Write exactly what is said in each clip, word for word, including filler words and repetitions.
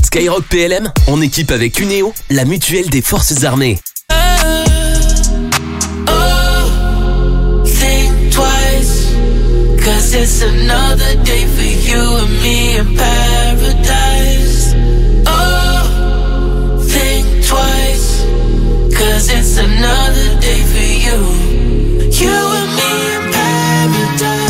Skyrock P L M, en équipe avec Uneo, la mutuelle des forces armées. Cause it's another day for you and me in paradise. Oh, think twice. Cause it's another day for you. You and me in paradise.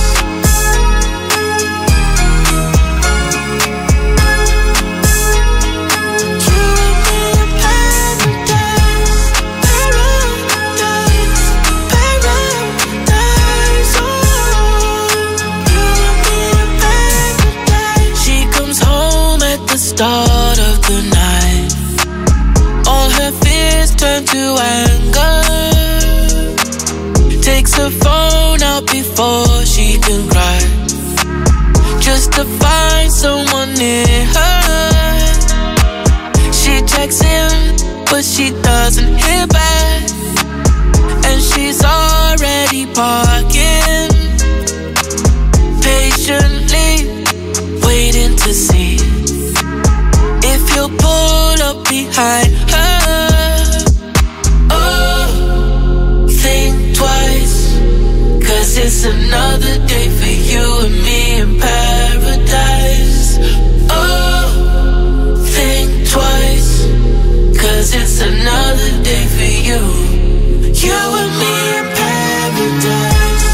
Start of the night, all her fears turn to anger. Takes her phone out before she can cry, just to find someone near her. She checks in, but she doesn't hear back, and she's already parking, patiently waiting to see if you'll pull up behind her. Oh, think twice. Cause it's another day for you and me in paradise. Oh, think twice. Cause it's another day for you. You and me in paradise.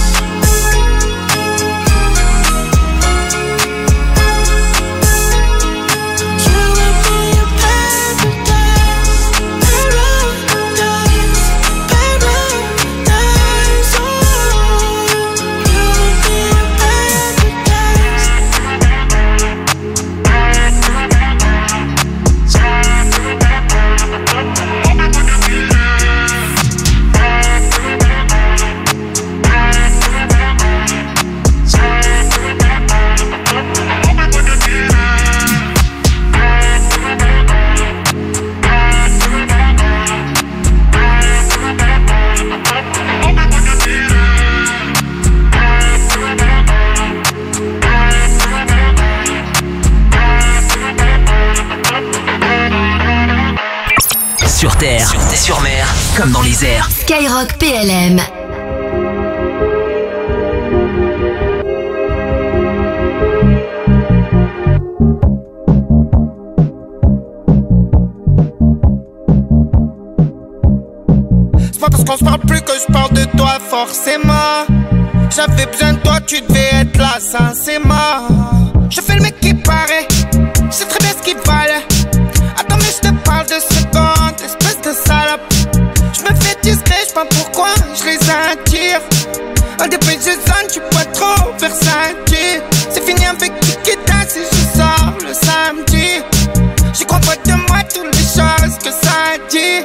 Sur terre, sur mer, comme dans les airs. Skyrock P L M. C'est pas parce qu'on se parle plus que je parle de toi forcément. J'avais besoin de toi, tu devais être là sincèrement. Je fais le mec qui paraît, je sais très bien ce qu'il valait. Attends mais je te parle de secondes, espèce de salope. Je me fais discret, je sais pas pourquoi je les attire. Un des plus jeunes, tu pas trop versatile. C'est fini avec Kikita si je sors le samedi. J'y crois pas de moi toutes les choses que ça dit.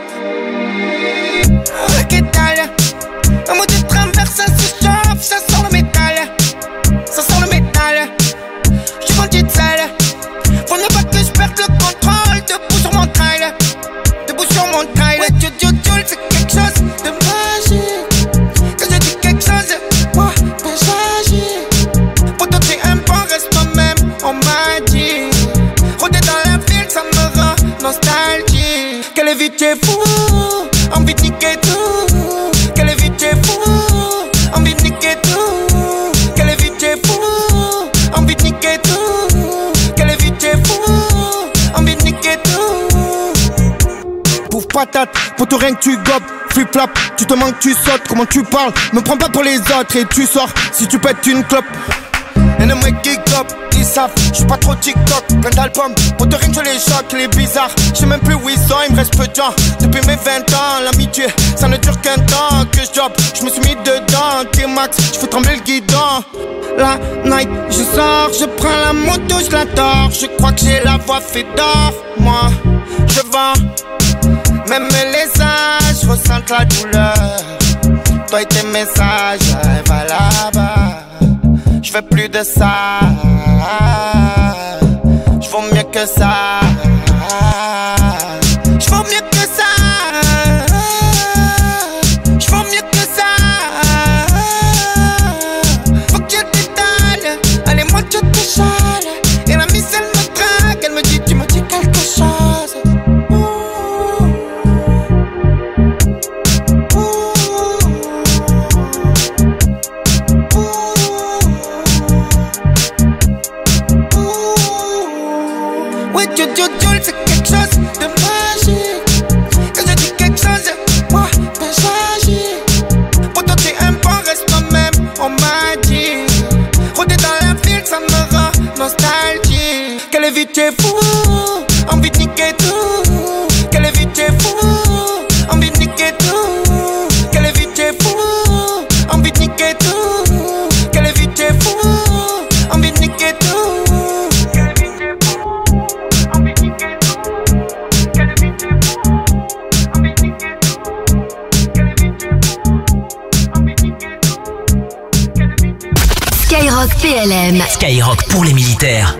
Le Kétal, un mot de traverse, ça se chauffe, ça sent le métal. Ça sent le métal. J'suis vendu de sale. Faut ne pas que je perde le contrôle. Debout sur mon trail, debout sur mon trail. Ouais, tu, tu, tu, c'est quelque chose de magique. Quand je dis quelque chose, moi, ben j'agis. Faut tenter un bon, reste toi-même, on m'a dit. Rôder dans la ville, ça me rend nostalgique. Quelle vie t'es fou, envie de niquer tout. Quelle vie t'es fou, envie de niquer tout. Quelle vie t'es fou, envie de niquer tout. Quelle vie t'es fou, envie de niquer tout. Pauvre patate, pour tout rien que tu gobes. Flip-flap, tu te manques, tu sautes. Comment tu parles, me prends pas pour les autres. Et tu sors, si tu pètes une clope. Et ne me geek up, ils savent, j'suis pas trop TikTok. Plein d'albums, pour te rien que je les choque, les bizarres. J'sais même plus où ils sont, il me reste peu de temps. Depuis mes vingt ans, l'amitié, ça ne dure qu'un temps. Que je job, j'me suis mis dedans. T-Max, j'fais trembler le guidon. La night, je sors, je prends la moto, je la tords. Je crois que j'ai la voix fait d'or. Moi, je vends, même les âges ressentent la douleur. Toi et tes messages, va là-bas. Je veux plus de ça. Je vaux mieux que ça. Je vaux mieux que ça. Je vaux mieux que ça. Faut que je t'étale. Allez, moi je te chale. Et la mise elle me drague. Elle me dit, tu me dis qu'elle Oui, Jules, Jules, Jules, c'est quelque chose de magique. Quand je dis quelque chose, moi, t'as changé. Pourtant tu aimes pas, reste toi-même, on m'a dit. Rôder dans la ville, ça me rend nostalgique. Quelle vie t'es fou, envie de niquer tout. Quelle vie t'es fou, envie de niquer tout. Quelle vie t'es fou, envie de niquer tout. Quelle vie t'es fou, envie de niquer tout. Skyrock P L M. Skyrock pour les militaires.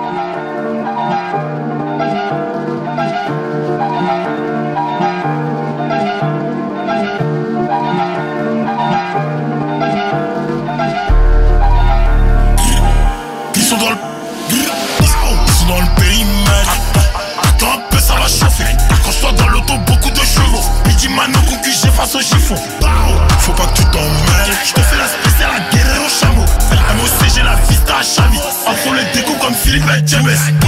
Ils sont dans le... Ils sont dans le périmètre. Attends un peu, ça va chauffer. Quand je sois dans l'auto, beaucoup de chevaux. Midi Mano, concu, j'ai face au chiffon. Faut pas que tu t'emmêles. Je te fais la spéciale, la guerre au chameau. M O C, j'ai la vista à Chavi. Après les découps comme Philippe et James. Tout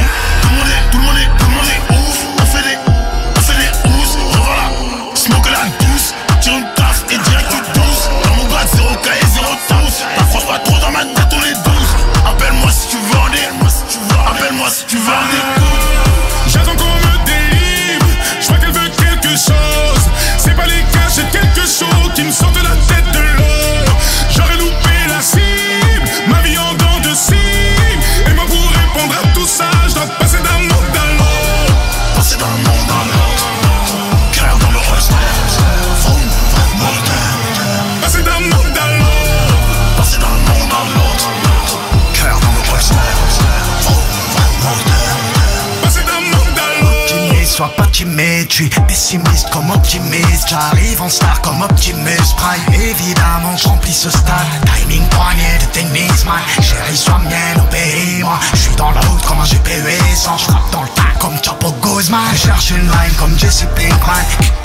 le monde est, tout le monde est, tout le monde est ouf. On fait des, on fait des housses. Revoilà, smoke la douce. Tire une taf et direct tu douce. Dans mon grade, zéro K et zéro tous. T'accroches pas trop dans ma tête, on est douze. Appelle-moi si tu veux en des, appelle-moi si tu veux en des coups. J'attends qu'on me délivre. Je vois qu'elle veut quelque chose. C'est pas les gars, j'ai quelque chose qui me sort de la tête de l'eau. J'aurais loupé la cible, ma vie en dents de cible. Et moi pour répondre à tout ça, je dois passer d'un monde à l'autre. Passer d'un monde à l'autre. Cœur dans le holster. Vroom, vroom, mortel. Passer d'un monde à l'autre. Passer d'un monde à l'autre. Cœur dans le holster. Vroom, vroom, mortel. Passer d'un monde à l'autre. Optimiste, sois pas timide, je suis pessimiste comme optimiste. J'arrive en star comme Optimus Prime. Évidemment, je remplis ce stade. Timing poignet de tennis, man. Chérie, sois mienne, obéis-moi. Je suis dans la route comme un G P U sans. Je frappe dans le tas comme Chapo Guzman. Je cherche une line comme Jesse Pinkman.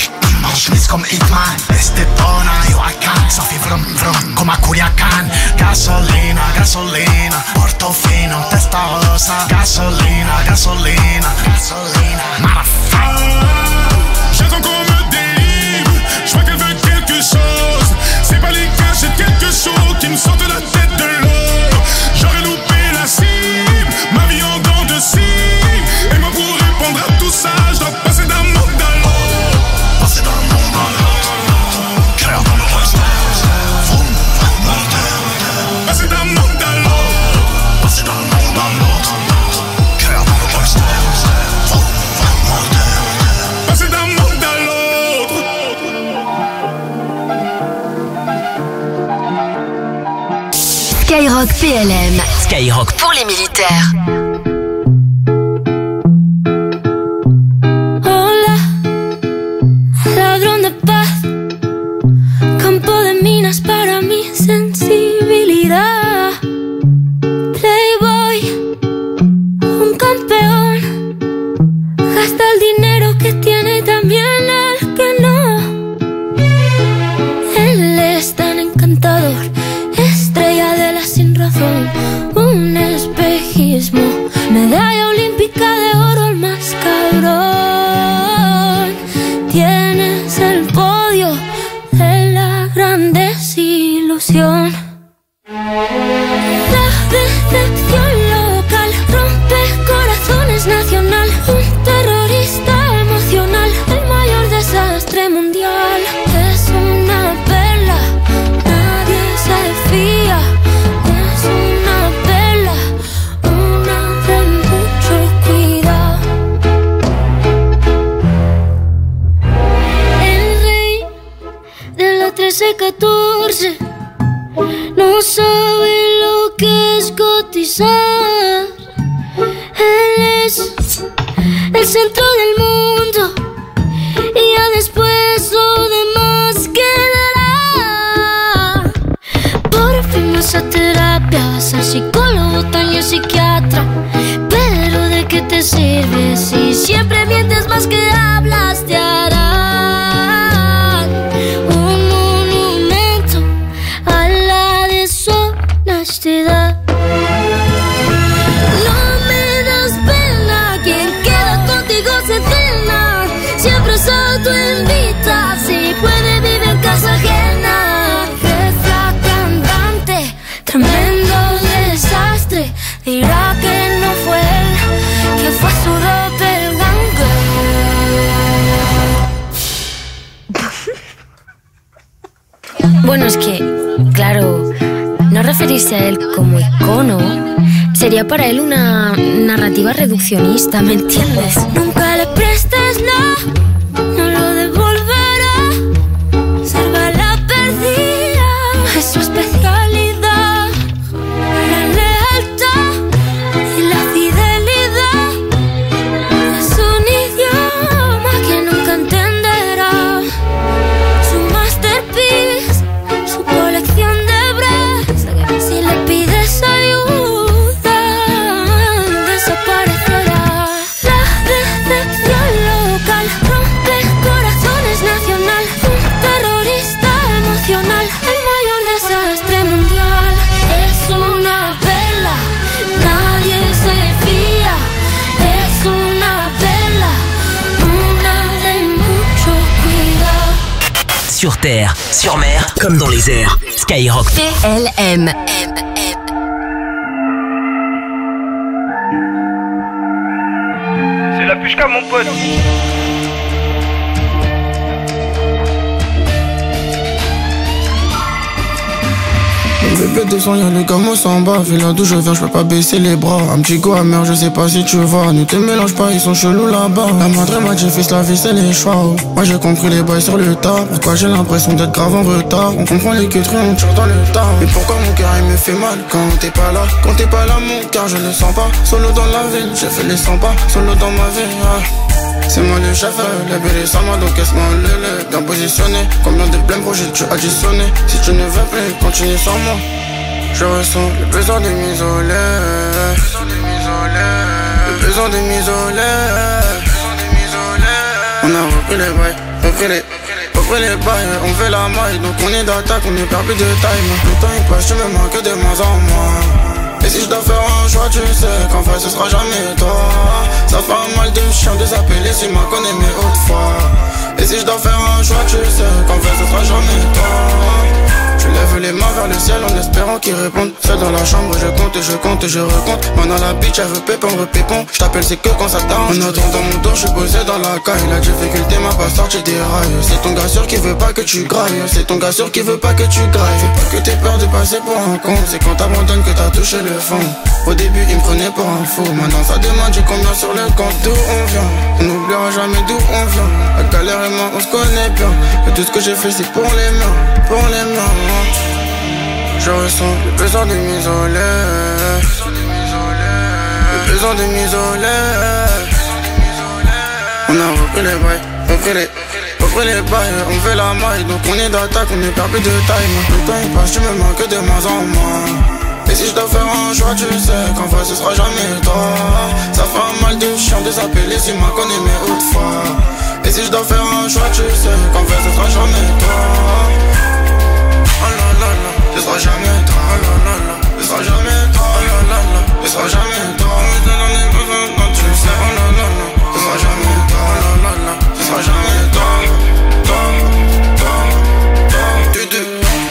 En chemise comme Hitman. Estepona, yo I can. Ça fait vrum vrum comme à Culiacan. Gasolina, gasolina. Portofino, Testarossa. Gasolina, gasolina. Gasolina, motherfucker. J'attends qu'on me délivre. Je vois qu'elle veut quelque chose. C'est pas les gars, j'ai quelque chose qui me sort de la tête de l'eau. J'aurais loupé la cible, ma vie en dents de cible. Et moi pour répondre à tout ça, je dois passer d'un monde à l'autre. Passer d'un monde à l'autre. Cœur dans le holster. Vroom, vroom, mortel. Passer d'un monde à l'autre. Passer d'un monde à l'autre. Cœur dans le holster. Vroom, vroom, mortel. Passer d'un monde à l'autre. Skyrock P L M. Skyrock Pour les militaires. Hola, ladrón de paz, campo de minas para mi sensibilidad. Playboy, un campeón, gasta el dinero que tiene y también el que no. Él es tan encantador, estrella de la sin razón, un espejismo, medalla olímpica de oro, el más cabrón. Tienes el podio de la gran desilusión. La decepción local rompe corazones nacional, un terrorista emocional, el mayor desastre mundial. Es una perla, nadie se fía. Es una perla, una de mucho cuidado. El rey de la trece catorce no sabe lo que es cotizar. Él es el centro del mundo y ya después lo demás quedará. Por fin vas a terapia, vas al psicólogo, taño psiquiatra. Pero ¿de qué te sirve si siempre mientes más que hablas? Te harán un monumento a la deshonestidad. No me das pena, quien que Bueno, es que, claro, no referirse a él como icono sería para él una narrativa reduccionista, ¿me entiendes? Nunca le prestes nada, no lo devolverá. Salva la perdida, es su especialidad. La lealtad y la fidelidad es un idioma que nunca entenderá. Su masterpiece, su colección de breves. Si le pides ayuda, desaparecerá. La decepción local rompe corazones nacional. Un terrorista emocional, el mayor desastre mundial. Es una vela, nadie se fía. Es una vela, una de mucho cuidado. Sur terre, sur mer, comme dans les airs. Skyrock. P L M. C'est la pushka, mon pote. Bébé descend, y'a le camo s'en bas. Fais là d'où je viens, je peux pas baisser les bras. Un petit go amer, je sais pas si tu vois. Ne te mélange pas, ils sont chelous là-bas. La madre m'a dit fils, la vie c'est les choix. Oh. Moi j'ai compris les bails sur le tas. Pourquoi j'ai l'impression d'être grave en retard? On comprend les queuteries, on tire dans le tas. Mais pourquoi mon cœur il me fait mal quand t'es pas là? Quand t'es pas là mon cœur je le sens pas. Solo dans la ville, j'ai fait les cent pas. Solo dans ma vie, ah. C'est moi le chef, les bébés sans moi, donc est-ce moi le le bien positionné. Combien de blèmes projets tu additionné? Si tu ne veux plus, continue sans moi. Je ressens le besoin de m'isoler. Le besoin de m'isoler. On a repris les bails, repris les, repris les bails. On fait la maille, donc on est d'attaque, on est perdu de taille. Le temps il passe, tu me manques de moins en moins. Et si je dois faire un choix, tu sais qu'en fait ce sera jamais toi. Ça fait mal de chiens désappeler si m'a connais mais autrefois. Et si je dois faire un choix, tu sais qu'en fait ce sera jamais toi. Je lève les mains vers le ciel en espérant qu'ils répondent. Seul dans la chambre, je compte et je compte et je recompte. Maintenant la bitch, elle veut pépon, repépon. Je t'appelle, c'est que quand ça t'arrange. En attendant mon dos, je suis posé dans la caille. La difficulté m'a pas sorti des rails. C'est ton gars sûr qui veut pas que tu grailles. C'est ton gars sûr qui veut pas que tu grailles. Fais pas que t'aies peur de passer pour un con. C'est quand t'abandonnes que t'as touché le fond. Au début, il me prenait pour un fou. Maintenant ça demande, j'ai combien sur le compte. D'où on vient, on n'oubliera jamais d'où on vient. La galère et moi, on se connaît bien. Et tout ce que j'ai fait, c'est pour les mains, pour les mains. Je ressens le besoin de m'isoler. Le besoin de m'isoler. On a repris les bails, repris les, repris les bails. On fait la maille, donc on est d'attaque, on est perdu de taille. Le temps il passe, tu me manques de moins en moins. Et si je dois faire un choix, tu sais qu'en vrai ce sera jamais toi. Ça fait mal de chiens désappeler si m'a connais mais autrefois. Et si je dois faire un choix, tu sais qu'en vrai ce sera jamais toi. Oh la la la, ce sera jamais toi. Oh la la la, ce sera jamais toi. Oh la la la, ce sera jamais toi. Mais t'en as besoin quand tu sais. Oh la la la, ce sera jamais toi. Oh la la la, ce sera jamais toi. Toi, toi, toi, tu deux.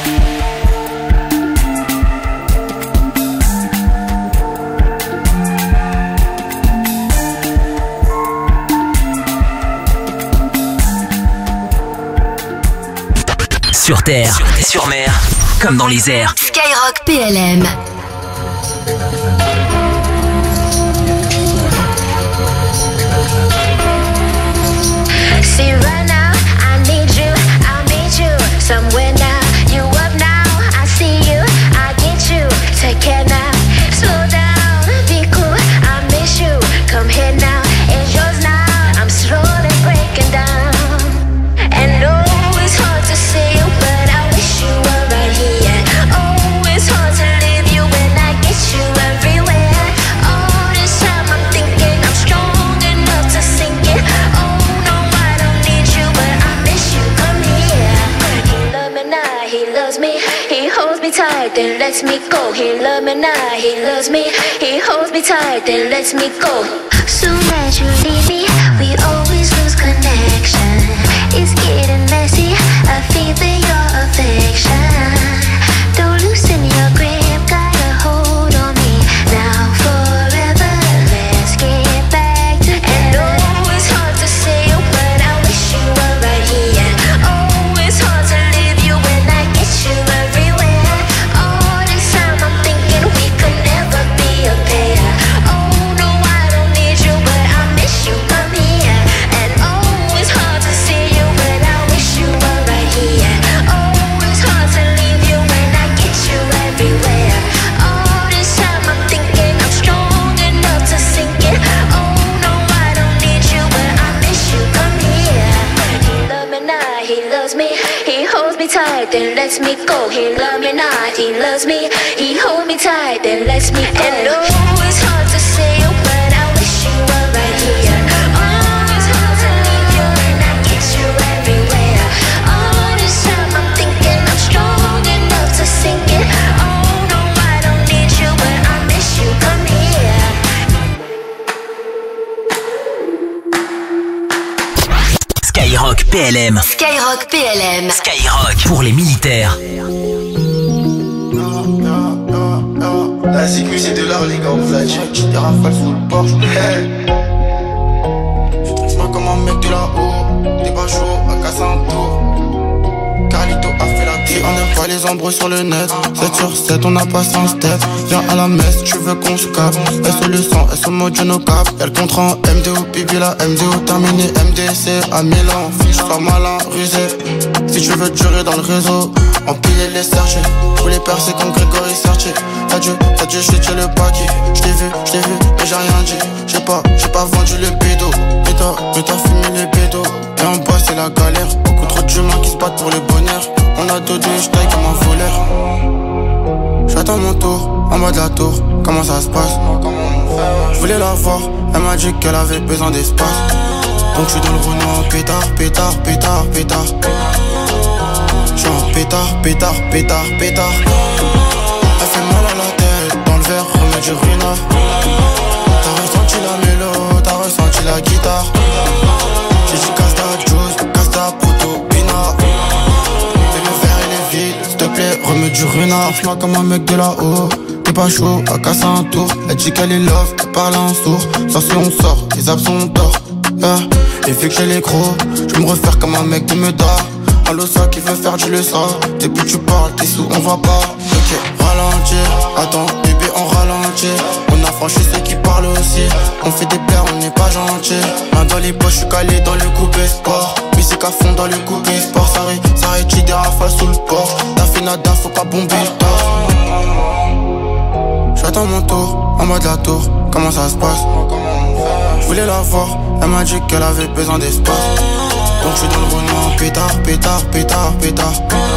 Sur terre, sur mer, comme dans les airs. Skyrock P L M. See right now, I need you, I need you somewhere now. You up now, I see you, I get you. Take care now, slow down, be cool, I miss you. Come here now, it's yours now. I'm slowly breaking down. And no, it's hard to see you, but I wish you were right here. Oh, it's hard to leave you when I get you everywhere. All this time I'm thinking I'm strong enough to sink it. Oh no, I don't need you, but I miss you. Come here. He loves me now, he loves me. He holds me tight, then lets me go. He loves me now, he loves me. He holds me tight, then lets me go. Soon as you leave me, we always lose connection. It's getting messy, I feel your affection. Don't loosen your grip, got a hold on me. Now forever, let's get back together. And oh, it's hard to say, but I wish you were right here. Oh, it's hard to leave you when I get you tight, then lets me go. He love me not, he loves me. He hold me tight, then lets me go. And oh, it's hard to say it, but I wish you were right here. Oh, it's hard to leave you and I get you everywhere. All this time I'm thinking I'm strong enough to sink it. Oh no, I don't need you, but I miss you. Come here. Skyrock P L M. Skyrock P L M. Skyrock pour les militaires. La sécu c'est de l'art les gars, on flat check, j'ai des rafales sous le Porsche. Hey. Je vois comme un mec de là-haut, des bas chauds, à casser un tour. Carlito a fait la vie, on n'aime pas les embrouilles sur le net. sept sur sept, on a passé un step. Viens à la messe, tu veux qu'on se capte. S O le sang, S O mode no cap. Y'a le contrat en M D O, bibi la M D O terminé. M D C à Milan, fiche, sois malin, rusé. Si tu veux durer dans le réseau, empiler les sergés. Pour les percer comme Grégory Sertier. T'as dû, t'as dû jeter le paquet. J't'ai vu, j't'ai vu, mais j'ai rien dit. J'ai pas, j'ai pas vendu le bédo. Mais t'as, mais t'as fumé les bédos. Et en bas c'est la galère. Beaucoup trop d'humains qui se battent pour le bonheur. On a deux deux, j'taille comme un voleur. J'attends mon tour, en bas de la tour. Comment ça se passe? Je voulais la voir, elle m'a dit qu'elle avait besoin d'espace. Donc j'suis dans le Renault, pétard, pétard, pétard, pétard. J'suis en pétard, pétard, pétard, pétard. Elle fait mal à la tête, dans le verre, remets du ruina. T'as ressenti la mélo, t'as ressenti la guitare. J'ai dit casse ta juice, casse ta proto, pina. Et le verre il est vide, s'il te plaît, remets du ruina. Fais-moi comme un mec de là-haut, t'es pas chaud, à casser un tour. Elle dit qu'elle est love, elle parle en sourd. Sans si on sort, les abs sont d'or. Yeah. Et vu que j'ai les gros, je me refaire comme un mec de Meda. Allo ça qui veut faire du le ça. Depuis tu parles, t'es sous, on va pas. Ok, ralentir, attends, bébé on ralentit. On a franchi ceux qui parlent aussi. On fait des plaires, on n'est pas gentil. Main dans les poches, je suis calé dans le coupé sport. Musique à fond dans le coupé sport. Ça ré, ça rétire des rafales sous le port. T'as fait nada, faut pas bomber le torse. J'attends mon tour, en bas de la tour. Comment ça se passe? Je voulais la voir, elle m'a dit qu'elle avait besoin d'espace. Donc j'suis dans le Renault, pétard, pétard, pétard, pétard.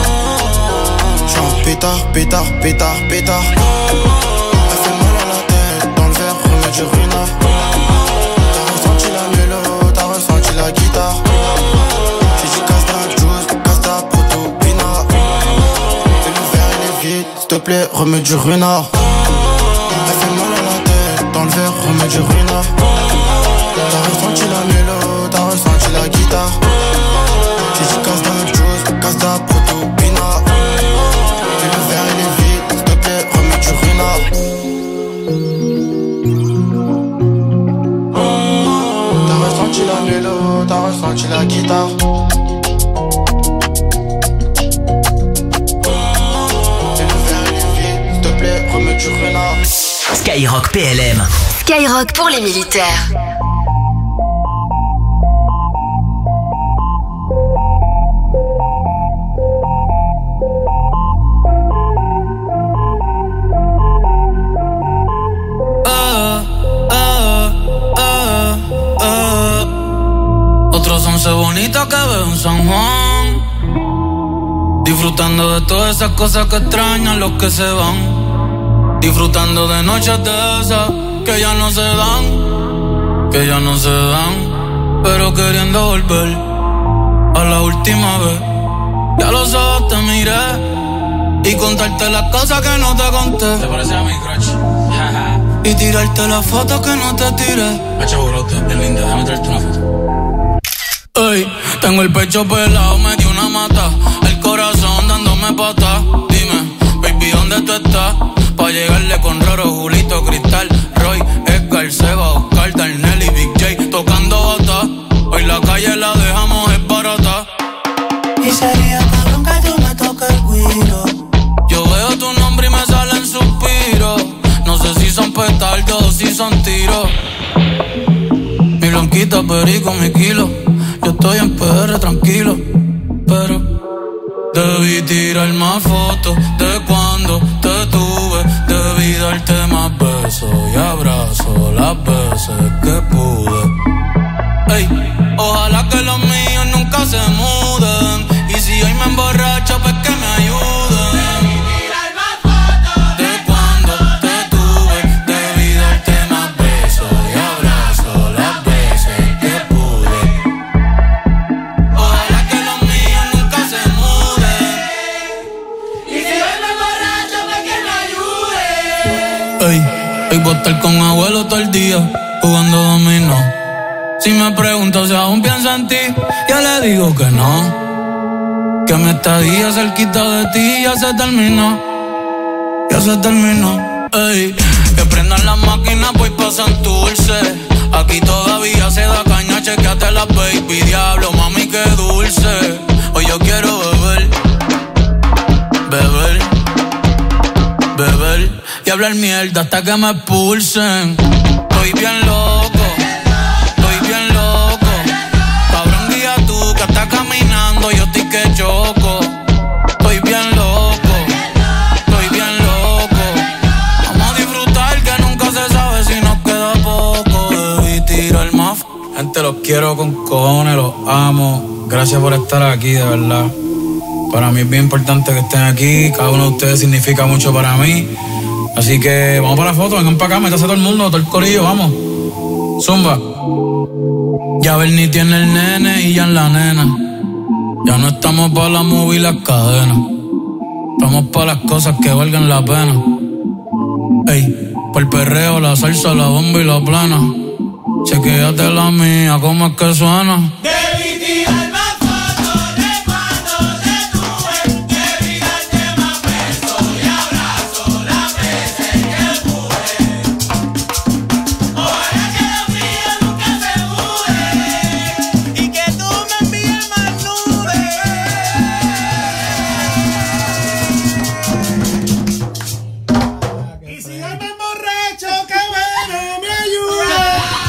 J'suis en pétard, pétard, pétard, pétard. Elle fait mal à la tête, dans le verre, remets du ruina. T'as ressenti la mélo, t'as ressenti la guitare. J'ai dit casse ta juice, casse ta proto, pina. Et le verre il est vide, s'il te plaît, remets du ruina. Elle fait mal à la tête, dans le verre, remets du ruina. T'as ressenti la mélo, t'as ressenti la guitare. J'ai dit casse ta juice, casse ta proto, pina. Et le verre il est vide, s'il te plaît, remets du ruina. T'as ressenti la mélo, t'as ressenti la guitare. Et le verre il est vide, s'il te plaît, remets du ruina. Skyrock P L M. Skyrock pour les militaires. Otros once bonitas que veo en San Juan, disfrutando de todas esas cosas que extrañan los que se van, disfrutando de noches de esas que ya no se dan, que ya no se dan, pero queriendo volver a la última vez. Ya los ojos te miré y contarte las cosas que no te conté. ¿Te parece a mi crush? Y tirarte las fotos que no te tiré. Hacha burote, es linda, déjame traerte una foto. Ey, tengo el pecho pelado, me dio una mata. El corazón dándome patas. Dime, baby, ¿dónde tú estás? Pa' llegarle con Roro, Julito, Cristal, Roy, Edgar, Seba, Oscar, Darnell y Big J tocando bata. Hoy la calle la dejamos es barata. Y sería cabrón que tú me toques el guiro. Yo veo tu nombre y me salen suspiros. No sé si son petardos o si son tiros. Mi blanquita, perico, mi kilo. Yo estoy en P R tranquilo, pero debí tirar más fotos de cuando te tuve. Debí darte más besos y abrazos las veces que pude. Ey, ojalá que los míos nunca se muden. Y si hoy me emborracho, pues que me todo el día jugando dominó. Si me pregunto si aún pienso en ti, yo le digo que no. Que mi estadía cerquita de ti ya se terminó. Ya se terminó. Ey, que prendan las máquinas, pues pasan dulce. Aquí todavía se da caña, chequeate la baby. Diablo, mami, qué dulce. Hoy yo quiero beber, beber, beber y hablar mierda hasta que me expulsen. Estoy bien loco, estoy bien loco. Cabrón, guía tú que estás caminando, yo estoy que choco. Estoy bien loco, estoy bien loco. Vamos a disfrutar que nunca se sabe si nos queda poco. Debí tirar más. Gente, los quiero con cojones, los amo. Gracias por estar aquí, de verdad. Para mí es bien importante que estén aquí. Cada uno de ustedes significa mucho para mí. Así que vamos para la foto, vengan para acá, métase todo el mundo, todo el corillo, vamos. Zumba. Ya Bernie tiene el nene y ya en la nena. Ya no estamos para la movie y las cadenas. Estamos para las cosas que valgan la pena. Ey, por el perreo, la salsa, la bomba y la plana. Chequéate la mía, ¿cómo es que suena? Debí tirar más fotos de cuando te tuve. Debí darte más besos y abrazos las veces que pude. Ojalá que lo mío nunca se mude y que tú me envíes más nubes. Y si yo me emborracho, que bueno me ayude.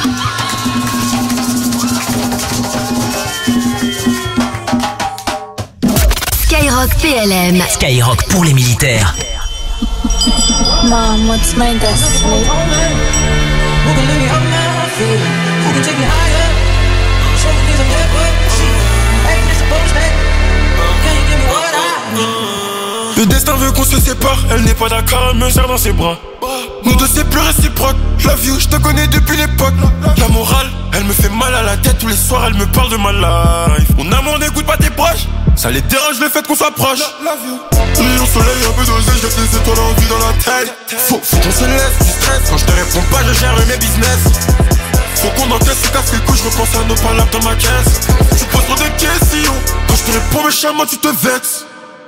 Skyrock P L M. Skyrock pour les militaires. Mom, what's my destiny? Who can leave me up now? Who can take me higher? Show me things I'm dead with. Ain't this supposed to? Can you give me what I need? Le destin veut qu'on se sépare. Elle n'est pas d'accord, elle me serre dans ses bras. Nous deux c'est plus réciproque. Love you, je te connais depuis l'époque. La morale, elle me fait mal à la tête. Tous les soirs elle me parle de ma life. Mon amour n'écoute pas tes proches. Ça les dérange le fait qu'on soit proche. Rayon soleil un peu dosé, j'ai des étoiles en vie dans la tête. Faut, faut qu'on se laisse du stress. Quand je te réponds pas, je gère mes business. Faut qu'on encaisse, se casse les couilles, je repense à nos palabres dans ma caisse. Tu poses trop de questions. Quand je te réponds méchamment, tu te vexes.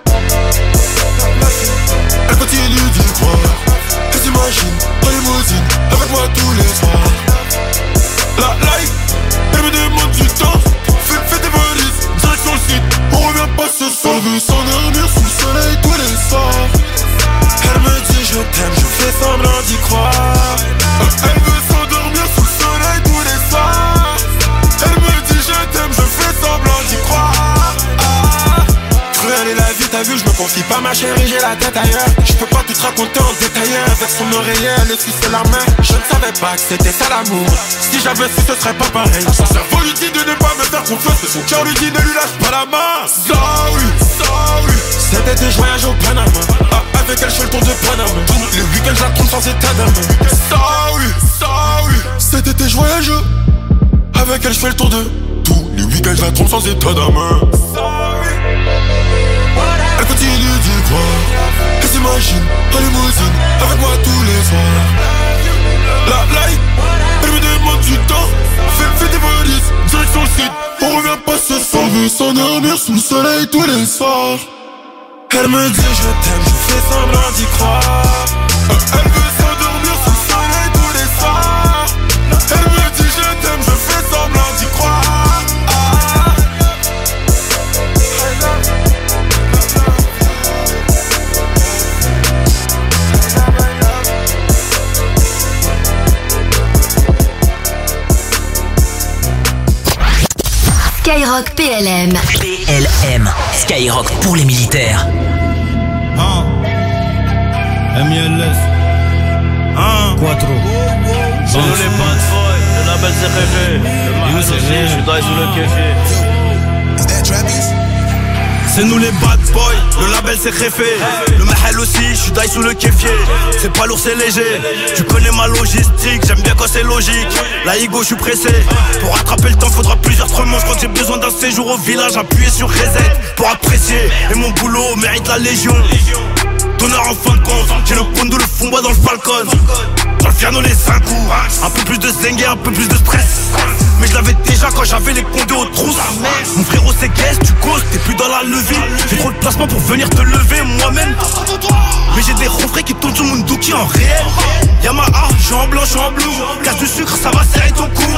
Elle continue d'y croire. Elle s'imagine dans les limousine avec moi tous les soirs. La life, elle me demande du temps. Fais, fais tes valises, direction le site. On revient pas ce soir. Elle veut s'endormir sous le soleil tous les soirs. Elle me dit je t'aime, je fais semblant d'y croire. Elle veut s'endormir sous le soleil tous les soirs. Elle me dit je t'aime, je fais semblant d'y croire. Ah. Cruelle est la vie, t'as vu, je me confie pas ma chérie, j'ai la tête ailleurs. Je peux pas tout te raconter en détail. Avec son oreiller, elle essuie la main. Je ne savais pas que c'était ça l'amour. Si j'avais su, ce serait pas pareil. Son cerveau lui dit de ne pas me faire confiance, mais son cœur lui dit ne lui lâche pas la main. Sorry, sorry. Cet été je voyage au Panama. Ah, avec elle je fais le tour de Panama. Les week-ends je la trompe sans état d'âme. Sorry, sorry. Cet été je voyage. Avec elle je fais le tour de. Tous les week-ends je la trompe sans état d'âme. Sorry. Elle continue d'y croire. Elle s'imagine en limousine avec moi tous les soirs. La life, elle me demande du temps. Fais, fais tes valises, direction le site. On revient pas ce soir. On veut s'endormir sous le soleil tous les soirs. Elle me dit je t'aime, je fais semblant d'y croire. Elle veut s'endormir sous le soleil tous les soirs. Elle me dit je t'aime, je fais semblant d'y croire. Ah. Skyrock P L M. P L M. Skyrock pour les militaires. Ah. M L S. Ah. Quattro. C'est nous les bad boys, le label c'est rêvé. Le mal aussi, je suis dans sous le kéfé. C'est nous les bad boys, le label c'est réfé. Le mahal aussi, je suis die sous le kéfier. C'est pas lourd, c'est léger. Tu connais ma logistique, j'aime bien quand c'est logique. La ego, je suis pressé. Pour rattraper le temps, faudra plusieurs tremanches. Quand j'ai besoin d'un séjour au village, appuyer sur reset pour apprécier. Et mon boulot mérite la légion. donneur en fin de compte. J'ai le pondo, le fond-bois dans le Falcon. Dans le piano les cinq coups. Un peu plus de zingue et un peu plus de stress. Mais je l'avais déjà quand j'avais les condés aux trousses. Mon frérot c'est guest, tu causes, t'es plus dans la levée. J'ai trop de placement pour venir te lever moi-même. Mais j'ai des refrains qui tournent sur mon dookie en réel. Yamaha, je suis en blanc, je suis en bleu. Casse du sucre, ça va serrer ton cou.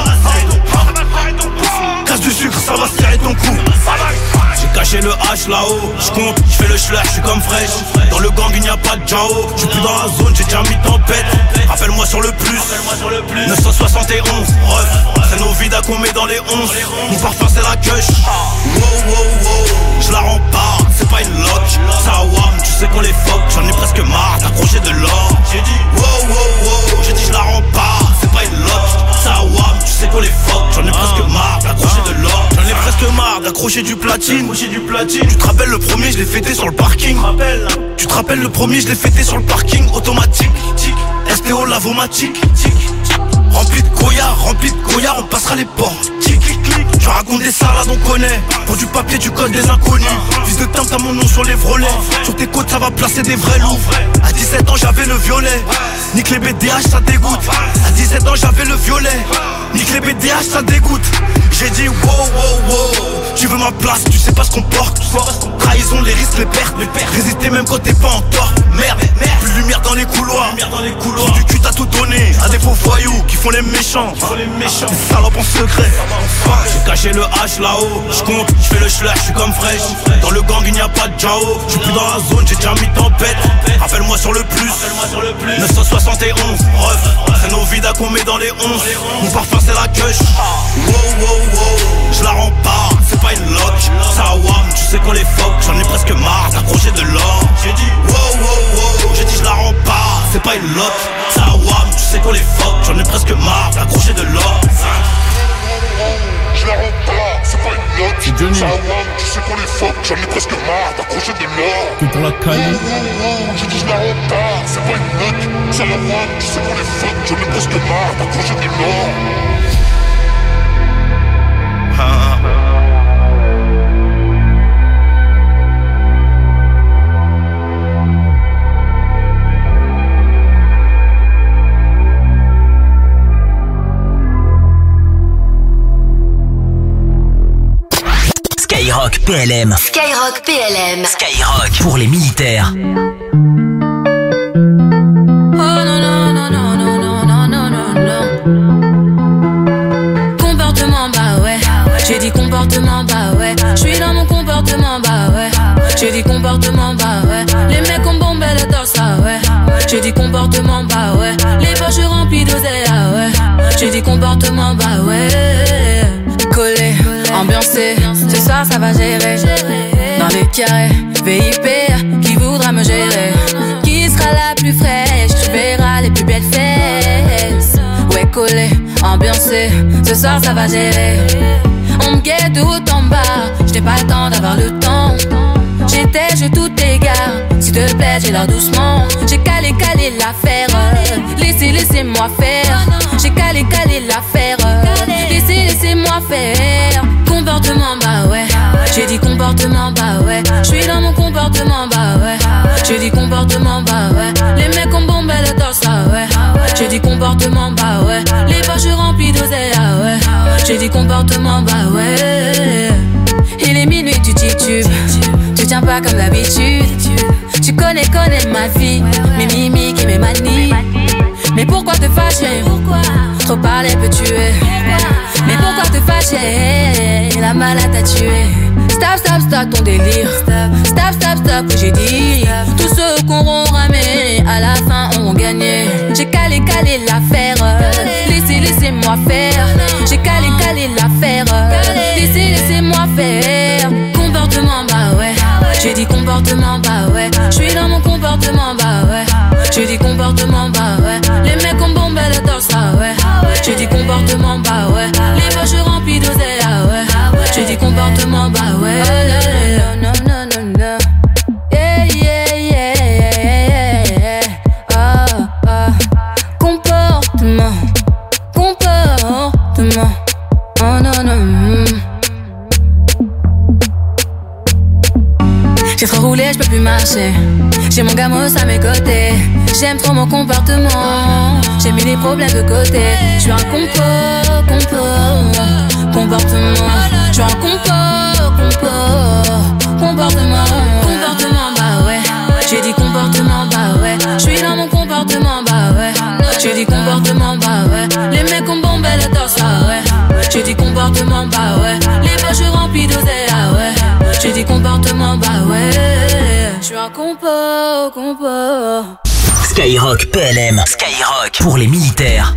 Casse du sucre, ça va serrer ton cou. J'ai caché le H là-haut. J'compte, j'fais le schleur, j'suis comme fraîche. Dans le gang il n'y a pas de Jao. J'suis plus dans la zone, j'ai déjà mis tempête. Rappelle-moi sur le plus neuf cent soixante et onze, ref. C'est nos vidas qu'on met dans les onze. Mon parfum c'est la cush. Wow wow wow, j'la rends pas, c'est pas une lock. Ça wam, tu sais qu'on les fuck. J'en ai presque marre d'accrocher de l'or. J'ai dit wow wow wow, j'ai dit j'la rends pas, c'est pas une lock. Ça wam, tu sais qu'on les fuck. J'en ai presque marre d'accrocher de l'or. J'en ai presque marre d'accrocher du platine. Du platine. Tu te rappelles le premier, je l'ai fêté sur le parking. Tu te rappelles le premier, je l'ai fêté sur le parking automatique. S T O lavomatique. Rempli de goyard, rempli de goyard, on passera les portes. Tic, clic, clic. Je raconte des salades, on connaît. Pour du papier, tu codes des inconnus. Fils de temple, t'as mon nom sur les vrelets. Sur tes côtes, ça va placer des vrais loups. À dix-sept ans, j'avais le violet. Nique les B D H, ça dégoûte. À dix-sept ans, j'avais le violet. Nique les B D H, ça dégoûte. J'ai dit wow, wow, wow. Tu veux ma place, tu sais pas ce qu'on porte. Trahison, les risques, les pertes. Résister même quand t'es pas en tort. Merde, plus de lumière dans les couloirs. Trop du cul, t'as tout donné à des faux voyous qui font les méchants. Des salopes en secret. J'ai caché le H là-haut. J'compte, j'fais le schleur, j'suis comme fraîche. Dans le gang il n'y a pas de Jao. J'suis plus dans la zone, j'ai déjà mis tempête. Rappelle-moi sur le plus neuf cent soixante et onze, ref. C'est nos vidas qu'on met dans les onze. Mon parfum c'est la cush. Wow wow wow, j'la rends pas, c'est pas une lock. Ça wam, tu sais qu'on les fuck. J'en ai presque marre d'accrocher de l'or. J'ai dit wow wow wow, j'ai dit j'la rends pas, c'est pas une lock. Ça wam, tu sais qu'on les fuck. J'en ai presque marre d'accrocher de l'or. Je la rends pas, c'est pas une note. Ça wam, tu sais qu'on les fuck. J'en ai presque marre d'accrocher de l'or. Que pour la Cali. J'ai dit je la rends pas, c'est pas une note. Ça wam, tu sais qu'on les fuck. J'en ai presque marre d'accrocher de l'or. Skyrock P L M. Skyrock P L M. Skyrock pour les militaires. J'ai dit comportement, bah ouais. J'suis dans mon comportement, bah ouais. J'ai dit comportement, bah ouais. Les mecs ont bombé le torse, ah ouais. J'ai dit comportement, bah ouais. Les poches remplies d'oseille, ah ouais. J'ai dit comportement, bah ouais. Collé, ambiancé, ce soir ça va gérer. Dans les carrés, V I P, qui voudra me gérer? Qui sera la plus fraîche? Tu verras les plus belles fesses. Ouais, collé, ambiancé, ce soir ça va gérer. On me guette tout en bas, j'n'ai pas le temps d'avoir le temps. J'étais, je tout égare, s'il te plaît, j'ai l'air doucement. J'ai calé, calé l'affaire, laissez, laissez-moi faire. J'ai calé, calé l'affaire, laissez, laissez-moi faire. Comportement, bah ouais. J'ai dit comportement, bah ouais. J'suis dans mon comportement, bah ouais. J'ai dit comportement, bah ouais. Les mecs ont bombé le torse, ah ouais. J'ai dit comportement, bah ouais. Les poches remplies d'oseille, ah ouais. J'ai dit comportement, bah ouais. Il est minuit, tu titubes. Tu tiens pas comme d'habitude. Tu connais, connais ma vie. Mes mimiques et mes manies. Mais pourquoi te fâcher? Trop parler peut tuer. Mais pourquoi te fâcher? La malade t'a tué. Stop, stop, stop ton délire. Stop, stop, stop que j'ai dit. Tous ceux qu'on auront ramé, à la fin auront gagné. J'ai calé, calé l'affaire. Laissez, laissez-moi faire. J'ai calé, calé l'affaire. Laissez, laissez-moi faire. Comportement, bah ouais. J'ai dit comportement, bah ouais. J'suis dans mon comportement, bah ouais. J'ai dit comportement, bah ouais. Les mecs ont bombé le torse, ah ouais. J'ai dit comportement, bah ouais. Les poches remplies d'oseille, ah ouais. J'ai dit comportement, bah ouais. Non, non, non, non. Yeah, yeah, yeah, yeah. Oh, oh. Comportement, comportement. Oh non, non. J'ai trop roulé, je peux plus marcher. J'ai mon gamos à mes côtés. J'aime trop mon comportement. J'ai mis les problèmes de côté. Je suis un compo, compo, comportement. Je suis un compo, compo, comportement. Comportement, bah ouais. J'ai dit comportement, bah ouais. Je suis dans mon comportement, bah ouais. J'ai dit comportement, bah ouais. Les mecs ont bombé le torse, ah ouais. J'ai dit comportement, bah ouais. Les poches remplies d'oseille, ah ouais. J'ai dit comportement, bah ouais. Je suis un compo, compo. Skyrock P L M. Skyrock pour les militaires.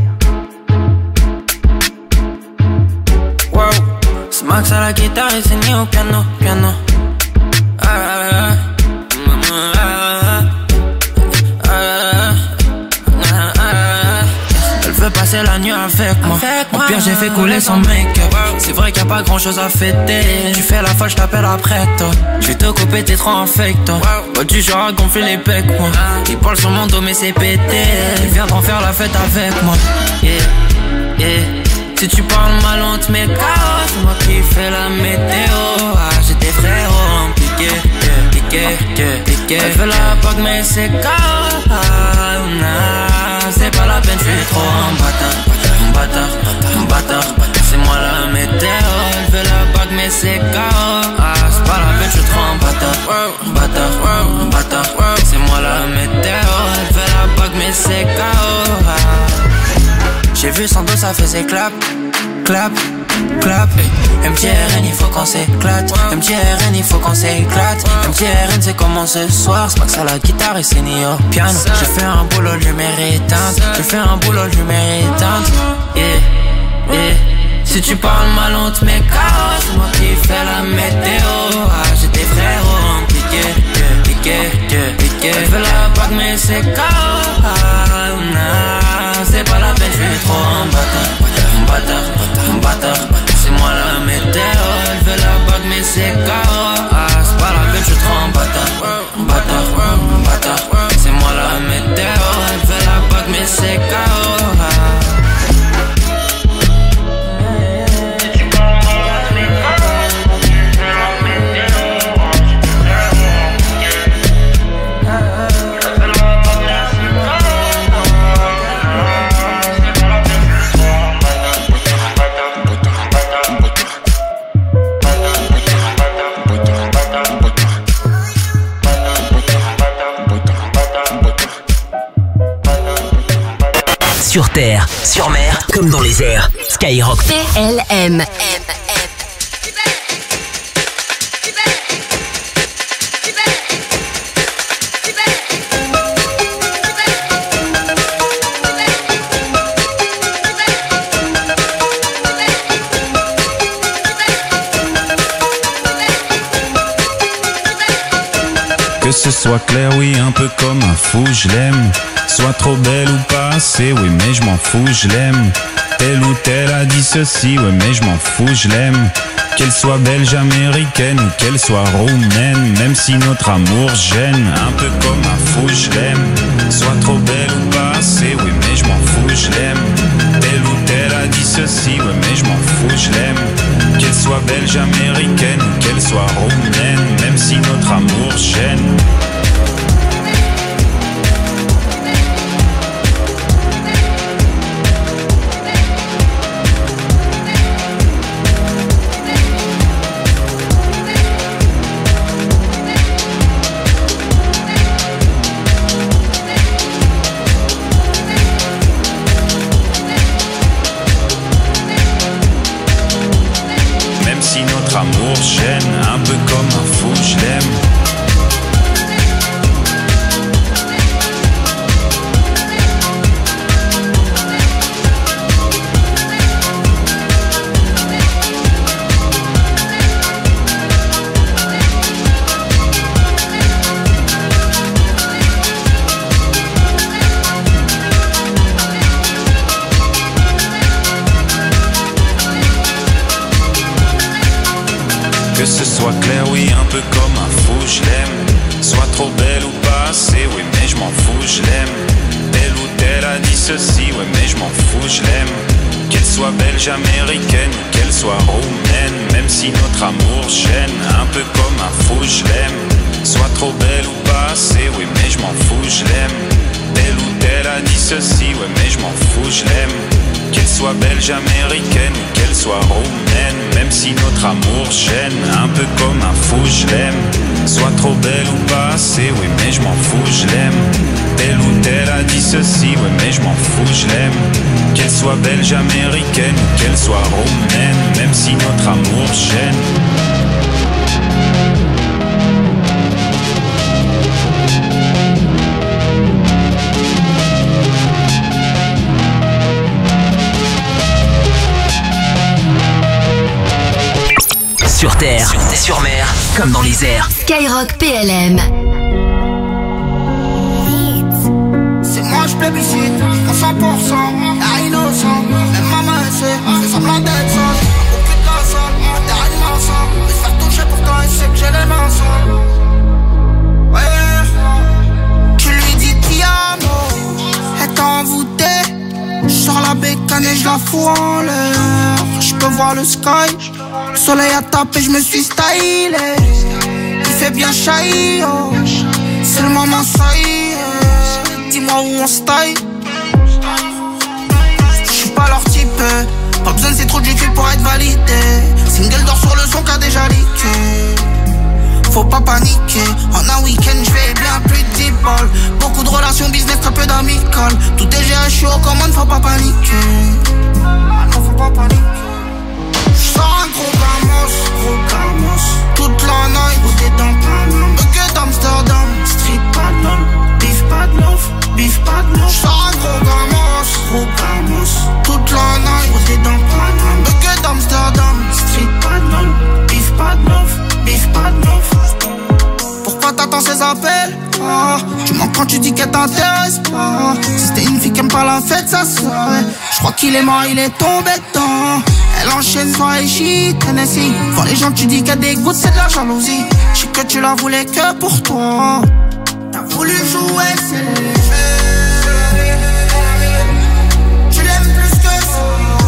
Wow, c'est Max à la guitare et c'est Ni au piano, piano. Ah, ah, ah. Passer la nuit avec moi. Au pire j'ai fait couler son make-up. C'est vrai qu'il y a pas grand chose à fêter. Tu fais la folle, je t'appelle après toi. Je vais te couper, t'es trop infect toi. Moi du genre à gonfler les pecs moi. Il parle sur mon dos mais c'est pété. Il viendront faire la fête avec moi. Yeah, yeah. Si tu parles mal on te met K O. C'est moi qui fais la météo. Ah j'ai des frérots piqué, piqué, piqué. Elle fait la bague mais c'est K O. Ah, nah, c'est pas la peine, je suis trop un bâtard, un bâtard, un bâtard. C'est moi la météo. Elle veut la bague mais c'est K O. Ah c'est pas la peine, je suis trop un bâtard, un bâtard, un bâtard. C'est moi la météo. Elle veut la bague mais c'est K O. Ah. J'ai vu son dos, ça faisait clap, clap, clap. M T R N, il faut qu'on s'éclate. M T R N, il faut qu'on s'éclate. M T R N, c'est comment ce soir. C'est pas que ça la guitare et c'est ni au piano. J'ai fait un boulot, lumière éteinte. J'ai fait un boulot, lumière éteinte. Yeah, yeah. Si tu parles mal, on te met K O. C'est moi qui fais la météo. Ah, j'ai des frérots piqué, piqué, piqué. Elle veut la bague, mais c'est K O. Ah, nah, c'est pas la peine, je suis trop un bâtard, un bâtard, un bâtard. C'est moi la météo. Elle veut la bague, mais c'est K O. Ah, c'est pas la peine, je suis trop un bâtard, un bâtard, un bâtard. C'est moi la météo. Elle veut la bague, mais c'est K O. Ah. Sur terre, sur mer, comme dans les airs. Skyrock P L M. Que ce soit clair, oui, un peu comme un fou, je l'aime. Soit trop belle ou pas assez, oui, mais je m'en fous, je l'aime. Telle ou telle a dit ceci, ouais, mais je m'en fous, je l'aime. Qu'elle soit belge, américaine ou qu'elle soit roumaine, même si notre amour gêne, un peu comme un fou, je l'aime. Soit trop belle ou pas assez, oui, mais je m'en fous, je l'aime. Telle ou telle a dit ceci, ouais, mais je m'en fous, je l'aime. Qu'elle soit belge, américaine ou qu'elle soit roumaine, même si notre amour gêne. Amour gêne, un peu comme un fou, je l'aime. Que ce soit clair, oui, un peu comme un fou, je l'aime. Soit trop belle ou pas assez, oui, mais je m'en fous, je l'aime. Telle ou telle a dit ceci, ouais, mais je m'en fous, je l'aime. Qu'elle soit belge, américaine ou qu'elle soit roumaine, même si notre amour gêne, un peu comme un fou, je l'aime. Soit trop belle ou pas assez, oui mais je m'en fous, je l'aime. Telle ou telle a dit ceci, ouais mais je m'en fous, je l'aime. Qu'elle soit belge, américaine ou qu'elle soit roumaine, même si notre amour gêne, un peu comme un fou, je l'aime. Soit trop belle ou pas assez, oui mais je m'en fous, je l'aime. Telle ou telle a dit ceci, ouais mais je m'en fous, je l'aime. Qu'elle soit belge, américaine ou qu'elle soit roumaine, même si notre amour gêne. Sur terre, sur mer, comme dans les airs. Skyrock P L M. C'est moi je plébiscite, à cent pour cent, à innocent. Même maman elle sait, c'est semblant d'être sale. Aucune de la salle, t'es animation. Mais se faire toucher pourtant elle sait que j'ai les mains sales. Ouais, tu lui dis ti amo, elle t'a envoûté. J'sors la bécane et j'la fous en l'air. J'peux voir le sky. Le soleil a tapé, je me suis stylé. Il fait bien chahi, oh. C'est le moment, ça y est. Dis-moi où on se taille. J'suis pas leur type. Pas besoin de c'est trop du cul pour être validé. Single d'or sur le son qu'a déjà leaké. Faut pas paniquer. En un week-end, j'fais bien plus de dix balles. Beaucoup de relations business, très peu d'amical. Tout est géré, j'suis aux commandes, faut pas paniquer. Ah non, faut pas paniquer. J'sors un gros gamos, gros gamos. Toute la night, où t'es dans Paname. Bucket d'Amsterdam, street pas de love. Beef pas de love, beef pas de love. J'sors un gros gamos, gros gamos. Toute la night, où t'es dans Paname. Bucket d'Amsterdam, street pas de love. Beef pas de love, beef pas de love. Pourquoi t'attends ces appels? Ah, tu mens quand tu dis qu'elle t'intéresse pas. Si c'était une fille qui aime pas la fête, ça serait. J'crois qu'il est mort, il est tombé dedans. Elle enchaîne soirée shit, Tennessee. Quand les gens tu dis qu'elle dégoûte, c'est de la jalousie. J'sais que tu la voulais que pour toi. T'as voulu jouer, c'est léger. Tu l'aimes plus que ça.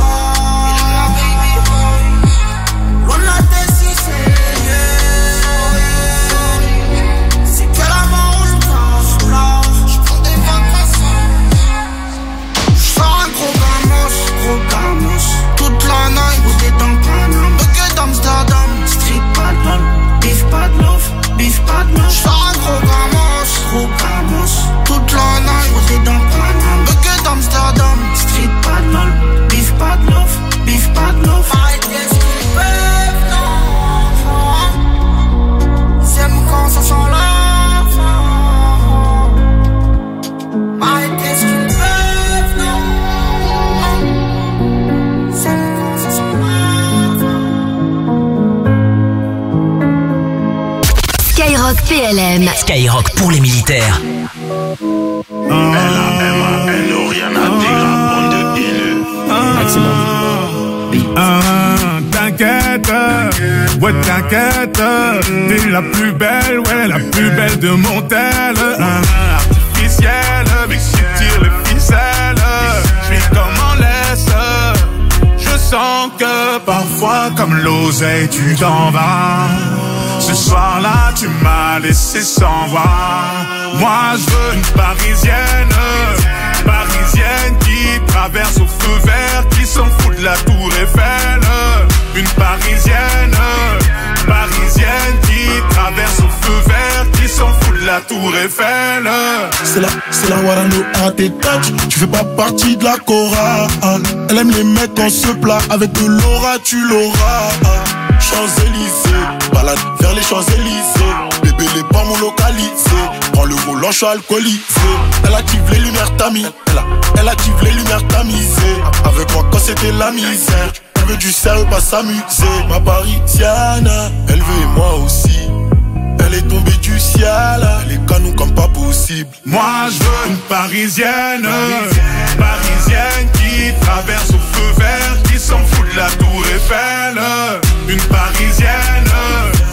Loin de la tête si c'est léger. C'est que la mort ou le casse là. J'prends des vacances. J'sors un gros gamos, gros gamos. Toute la night, où t'es dans Paname. Bucket d'Amsterdam, street pas de love. Beef pas de love, beef pas de love. J'sors un gros gamos, gros gamos. Toute la night, où t'es dans Paname. Bucket d'Amsterdam, street pas de love. Beef pas de love, beef pas de love. Arrête qu'est-ce qu'ils peuvent, non. Ils aiment quand ça sent la fin. Arrête qu'est-ce qu'ils peuvent, non. Skyrock P L M. Skyrock pour les militaires. L A M A N O, rien à dire, bande de haineux. Ah, t'inquiète, ouais t'inquiète, t'es la plus belle, ouais la plus belle de mon tel. Ah, artificielle, mais si tu tires les ficelles, j'suis comme en laisse. Je sens que parfois comme l'oseille tu t'en vas. Ce soir-là, tu m'as laissé sans voix. Moi, je veux une parisienne, parisienne qui traverse au feu vert, qui s'en fout de la tour Eiffel. Une parisienne, parisienne qui traverse au feu vert, qui s'en fout de la tour Eiffel. C'est la, c'est la Warano à tes touch. Tu fais pas partie de la chorale. Elle aime les mecs en se plat. Avec de l'aura, tu l'auras. Champs-Élysées, balade vers les Champs-Élysées. Bébé, les pas mon localisé. Prends le volant, je suis alcoolisé. Elle active les lumières tamis. Elle, a, elle active les lumières tamisées. Avec moi quand c'était la misère. Elle veut du sérieux, pas s'amuser. Ma parisienne, elle veut et moi aussi. Elle est tombée du ciel, les canons comme pas possible. Moi je veux une parisienne, parisienne, parisienne qui traverse au feu vert, qui s'en fout de la tour Eiffel. Une parisienne,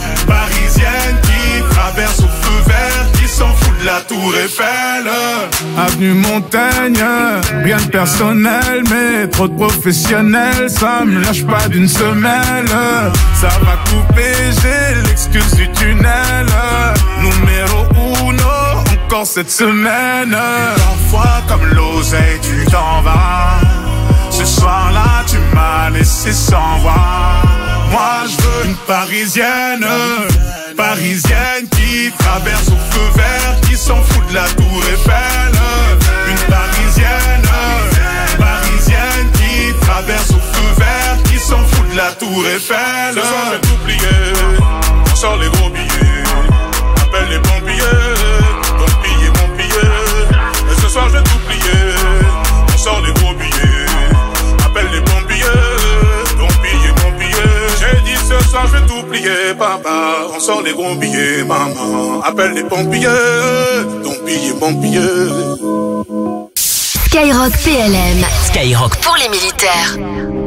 parisienne qui traverse au feu vert, qui s'en fout de la tour Eiffel. avenue Montaigne. Rien de personnel, mais trop de professionnels. Ça me lâche pas d'une semelle. Ça va couper, j'ai l'excuse du tunnel. Numéro uno, encore cette semaine. Parfois comme l'oseille, tu t'en vas. Ce soir-là, tu m'as laissé sans voix. Moi, je veux une parisienne, parisienne qui traverse au feu vert, qui s'en fout de la tour Eiffel. Une parisienne, parisienne qui traverse au feu vert, qui s'en fout de la tour Eiffel. Ce soir, je vais tout plier, on sort les gros billets. Appelle les pompiers, donc piller mon billet. Et ce soir, je vais tout plier, on sort les gros billets. Appelle les pompiers, donc piller mon billet. J'ai dit ce soir, je vais tout plier, papa. On sort les gros billets, maman. Appelle les pompiers, donc piller mon billet. Skyrock P L M. Skyrock pour les militaires.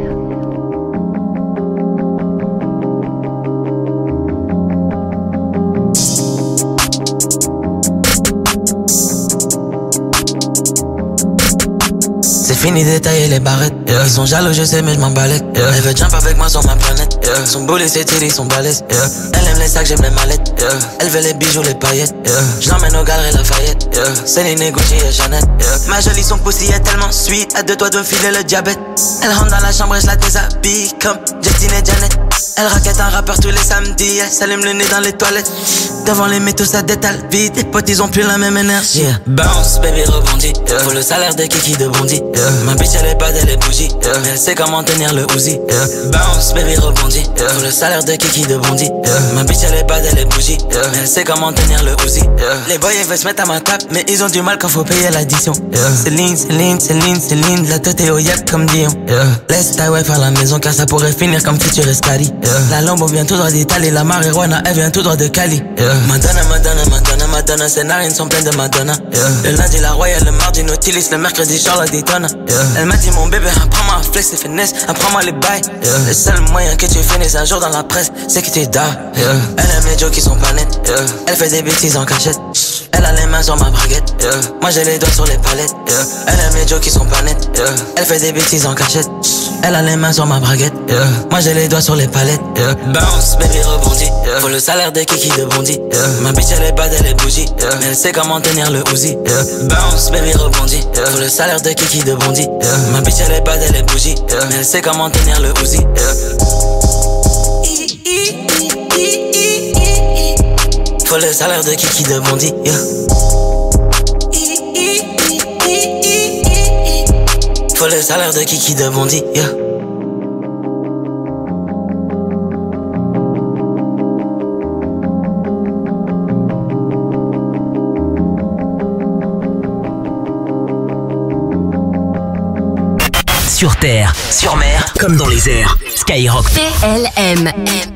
C'est fini d'étailler les barrettes, yeah. Ils sont jaloux, je sais, mais je m'en balèque, yeah. Elle veut jump avec moi sur ma planète, yeah. Son boulet, ses titties, son balèze, yeah. Elle aime les sacs, j'aime les mallettes, yeah. Elle veut les bijoux, les paillettes, yeah. Je l'emmène au galeries Lafayette, yeah. Céline, Gucci et Chanel, yeah. Ma jolie, son pussy est tellement sweet, à deux doigts de filer le diabète. Elle rentre dans la chambre et je la déshabille comme Justine et Janet. Elle raquette un rappeur tous les samedis, elle s'allume le nez dans les toilettes. Devant les métaux, ça détale vite, les potes, ils ont plus la même énergie, yeah. Bounce, baby, rebondit, yeah. Faut le salaire de Kiki de Bondy, yeah. Ma bitch elle est pas elle est bougie, yeah. Elle sait comment tenir le Uzi, yeah. Bounce baby rebondit, yeah. Faut le salaire de Kiki de Bondy, yeah. Ma bitch elle est pas elle est bougie, yeah. Elle sait comment tenir le Uzi, yeah. Les boys ils veulent se mettre à ma table, mais ils ont du mal quand faut payer l'addition, yeah. Céline, Céline, Céline, Céline, la tête est au yak comme Dion, yeah. Laisse ta wife à la maison car ça pourrait finir comme Future Escali, yeah. La Lambo vient tout droit d'Italie, la marijuana elle vient tout droit de Cali, yeah. Madonna, Madonna, Madonna, Madonna, ses narines sont pleines de Madonna, yeah. Le lundi la Royale, le mardi Nautilus, le mercredi Charlotte Daytona, yeah. Elle m'a dit mon bébé, apprends-moi à flex et finesse, apprends-moi les bails, yeah. Le seul moyen que tu finisses un jour dans la presse, c'est que tu dors, yeah. Elle aime les jokes qui sont pas nets, yeah. Elle fait des bêtises en cachette, elle a les mains sur ma braguette, yeah. Moi j'ai les doigts sur les palettes, yeah. Elle aime les jokes qui sont pas nets, yeah. Elle fait des bêtises en cachette, elle a les mains sur ma braguette, yeah. Moi j'ai les doigts sur les palettes, yeah. Bounce, baby rebondit, yeah. Faut le salaire de Kiki de Bondy, yeah. Ma bitch elle est pas elle est bougie, yeah. Elle sait comment tenir le Uzi, yeah. Bounce, baby rebondit, yeah. Faut le salaire de Kiki de Bondy, yeah. Ma bitch elle est pas elle est bougie, yeah. Elle sait comment tenir le Uzi, yeah. Faut le salaire de Kiki de Bondy, yeah. Faut le salaire de Kiki de Bondy, yeah. Sur terre, sur mer, comme dans les airs. Skyrock P L M.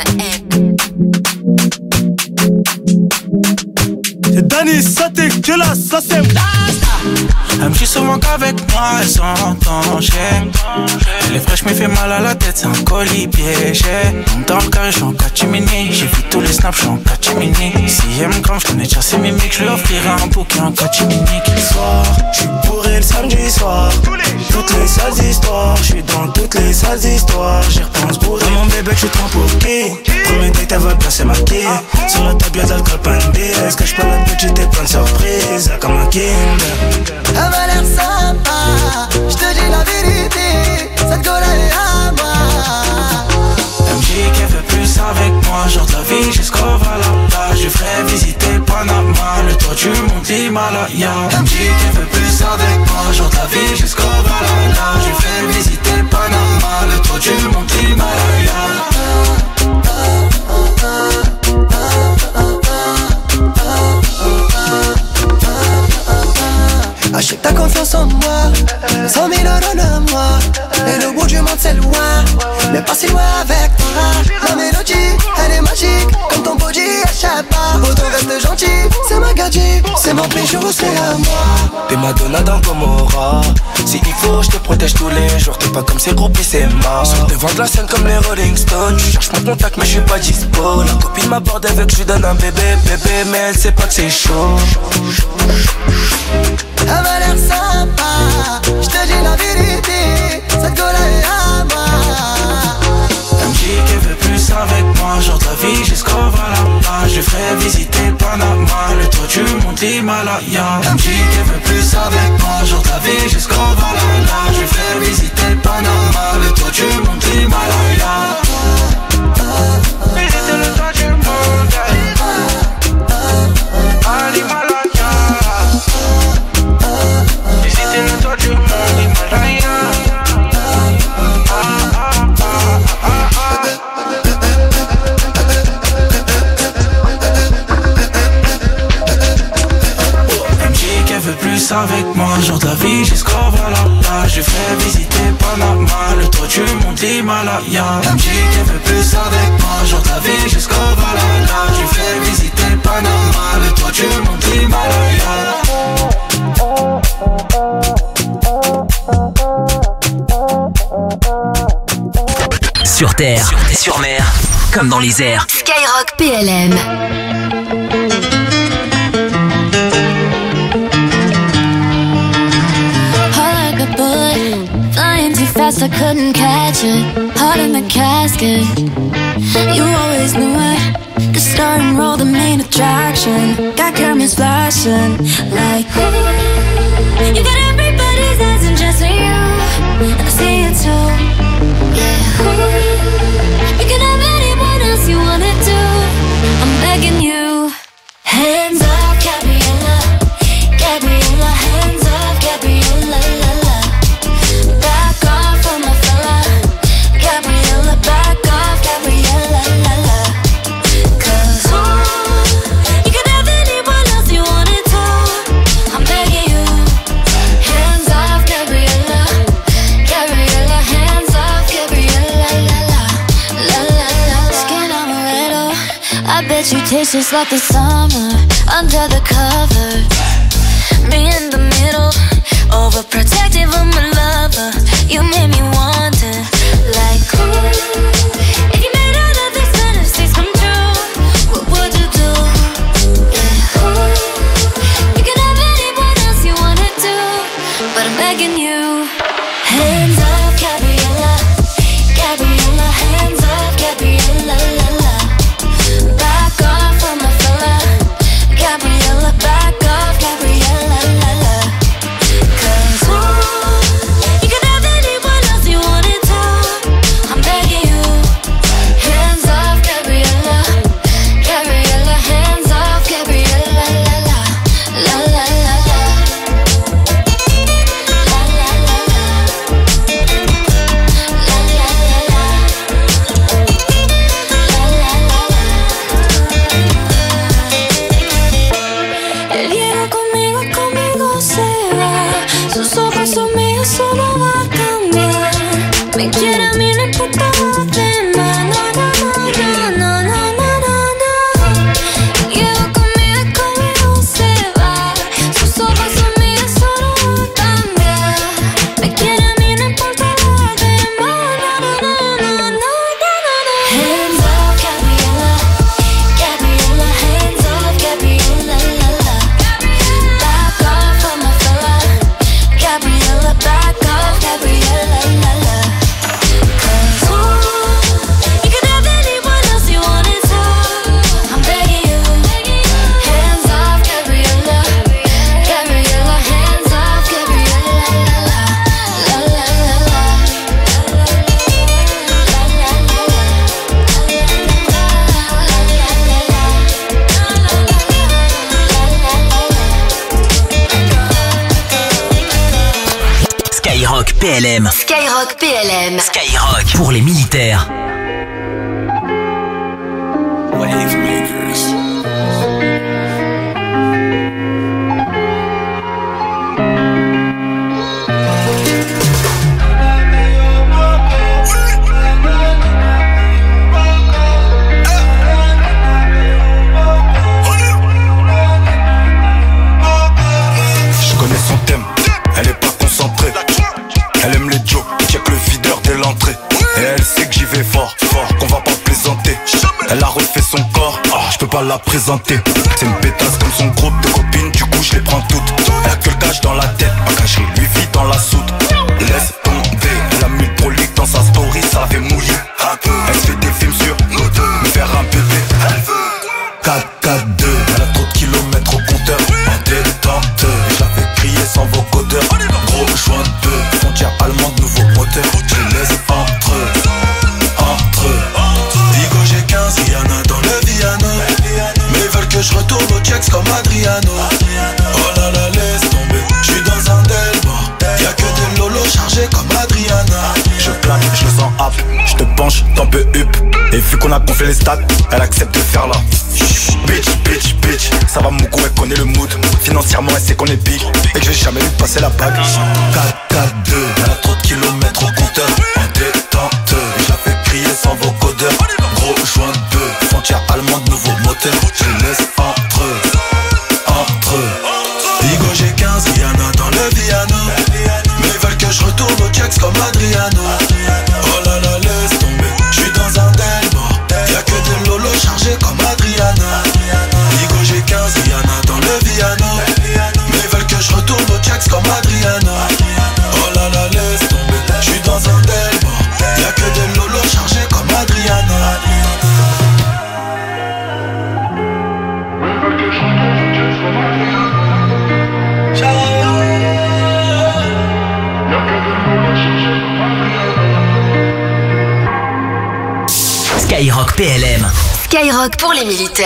C'est Danny, ça t'es que là, ça c'est. Elle me dit souvent qu'avec moi elle s'entend, j'aime. Elle est fraîche mais fait mal à la tête, c'est un colis piégé. Dans le carré, j'suis en catimini. J'ai vu tous les snaps, j'suis en catimini. Si elle me crame, j'connais déjà ses mimiques. J'lui offrirai un bouquet en catimini. Soir, j'suis bourré le samedi soir. Toutes les sales histoires, j'suis dans toutes les sales histoires. J'y repense bourré. Mon bébé, j'suis trop pour qui? Premier date, elle veut placer ma quille. Sur la table, y'a d'alcool, pas une bise. Cache pas la petite, t'es plein de surprises. Comme un Kinder. Elle m'a l'air sympa, je te dis la vérité, cette gueule elle est à moi. Elle me dit qu'elle veut plus avec moi, genre de la vie jusqu'au Valhalla. Je ferai visiter Panama, le toit du mont Himalaya. Elle me dit qu'elle veut plus avec moi, genre de la vie jusqu'au Valhalla. Je ferai visiter Panama, le toit du mont Himalaya. Achète ta confiance en moi, cent mille euros de moi. Et le bout du monde c'est loin, mais pas si loin avec toi. La mélodie, elle est magique, comme ton body, échappe pas. Autant reste gentil, c'est ma gadget, c'est mon bijou, c'est à moi. T'es Madonna dans Gomorrah. Si il faut, je te protège tous les jours. T'es pas comme ces groupies, c'est mort. Sur devant de la scène comme les Rolling Stones. Je cherche mon contact, mais je suis pas dispo. La copine m'aborde avec, je lui donne un bébé, bébé, mais elle sait pas que c'est chaud. Elle m'a l'air sympa, j'te dis la vérité, cette go là est à moi. Elle me dit qu'elle veut plus avec moi, genre de la vie jusqu'au Valhalla. Je lui ferai visiter Panama, le toit du monde l'Himalaya. Elle me dit qu'elle veut plus avec moi, genre de la vie jusqu'au Valhalla. Je lui ferai visiter Panama, le toit du monde l'Himalaya. Visiter le toit du monde, à l'Himalaya. Visiter le toit du monde, l'Himalaya. Plus avec moi, jour de la vie jusqu'au Valhalla. Je fais visiter Panama, le toit du monde l'Himalaya. Elle me dit qu'elle veut plus avec moi, jour de la vie jusqu'au Valhalla. Je fais visiter Panama, le toit du monde l'Himalaya. Sur terre, sur mer, comme dans les airs. Skyrock P L M. Flying too fast, I couldn't catch it. Heart in the casket. You always knew it. The star and roll, the main attraction. Got cameras flashing like ooh. You got everybody's eyes and just you, and I see it too. Yeah. Ooh. You can have anyone else you wanna do. I'm begging you. Hands off, Gabriella. Gabriella, hands off, Gabriella. La, la. Back off from my fella. Gabriella, back off, Gabriella. La, la. Cause oh, you can have anyone else you wanted to. I'm begging you. Hands off, Gabriella. Gabriella, hands off, Gabriella. La, la. La, la, la. Skin on a little. I bet you taste just like the summer under the covers. Me in the middle, overprotective of my lover. You made me want it, like ooh. If you made all of these fantasies come true, what would you do? Yeah, ooh. You can have anyone else you wanna do, but I'm begging you. Hands off, Gabriella. Gabriella, hands off, Gabriella. La, la. Back off from my fella. Gabriella, back off, Gabriella. La, la. Cause ooh, you can have anyone else you wanted to. I'm begging you. Hands off, Gabriella. Gabriella, hands off, Gabriella. La, la. La, la, la, la. La, la, la, la. La, la, la, la. La, la, la, la. Él llega conmigo, conmigo se va. Sus ojos son míos, solo va a cambiar. Me quiere a mí, no importa lo demás. No, no, no, no, no, no, no, no. Llega conmigo, conmigo se va. Sus ojos son míos, solo va a cambiar. Me quiere a mí, no importa lo demás. No, no, no, no, no, no, no. Hands off, Gabriella. Gabriella, hands off, Gabriella. La, la. Back off from my fella. Gabriella, back off, Gabriella. La, la. Cause ooh, you can have anyone else you wanted to. I'm begging you. Hands off, Gabriella. Gabriella, hands off, Gabriella. La, la. La, la, la, la. La, la, la, la. Skyrock P L M. Skyrock P L M. Skyrock pour les militaires. Wave makers. Je connais son thème, elle est pas concentrée. Elle aime les jokes, check le videur dès l'entrée. Et elle sait que j'y vais fort, fort, qu'on va pas plaisanter. Elle a refait son corps, oh, je peux pas la présenter. C'est une pétasse comme son groupe de copines, du coup je les prends toutes. Elle a que le cash dans la tête, ma cacherie lui vit dans la soute. Laisse tomber, elle a mis le prolique dans sa story, ça la fait mouiller. Elle se fait des films sur nous deux, me faire un bébé, elle veut quatre quatre deux, elle a trop de kilomètres au compteur. En détente, je la fais crier sans vocodeur. Gros joint de deux, frontière allemande, nouveau moteur. Je les laisse entre eux, entre eux. Digo j'ai quinze, Rihanna dans le Viano. Mais ils veulent que je retourne au Tchex comme Adriano. Oh là là, laisse tomber, j'suis dans un Delma. Y'a que des lolos chargés comme Adriana. Je plaque, je le sens hap, je te penche, t'en peux up. Et vu qu'on a gonflé les stats, elle accepte de faire là. Bitch, bitch, bitch, ça va mon coup, elle connaît le mood. Financièrement, elle sait qu'on est big et que j'ai jamais vu passer la bague. quatre quatre deux, elle a trop de kilomètres au compteur. En détente, je la fais crier sans vocodeur. Gros joint de deux, frontière allemande, nouveau moteur. Je les laisse entre eux, entre eux. Digo j'ai quinze, Rihanna dans le Viano. Mais ils veulent que je retourne au Tchex comme Adriano. Oh là là, laisse tomber, j'suis dans un Delma. Y'a que des lolos chargés comme Adriana. Digo j'ai quinze, Rihanna dans le Viano. Mais ils veulent que je retourne au Tchex comme Adriana. Oh là là, laisse tomber, j'suis dans un Delma. Y'a que des lolos chargés comme Adriana. Skyrock P L M. Skyrock pour les militaires.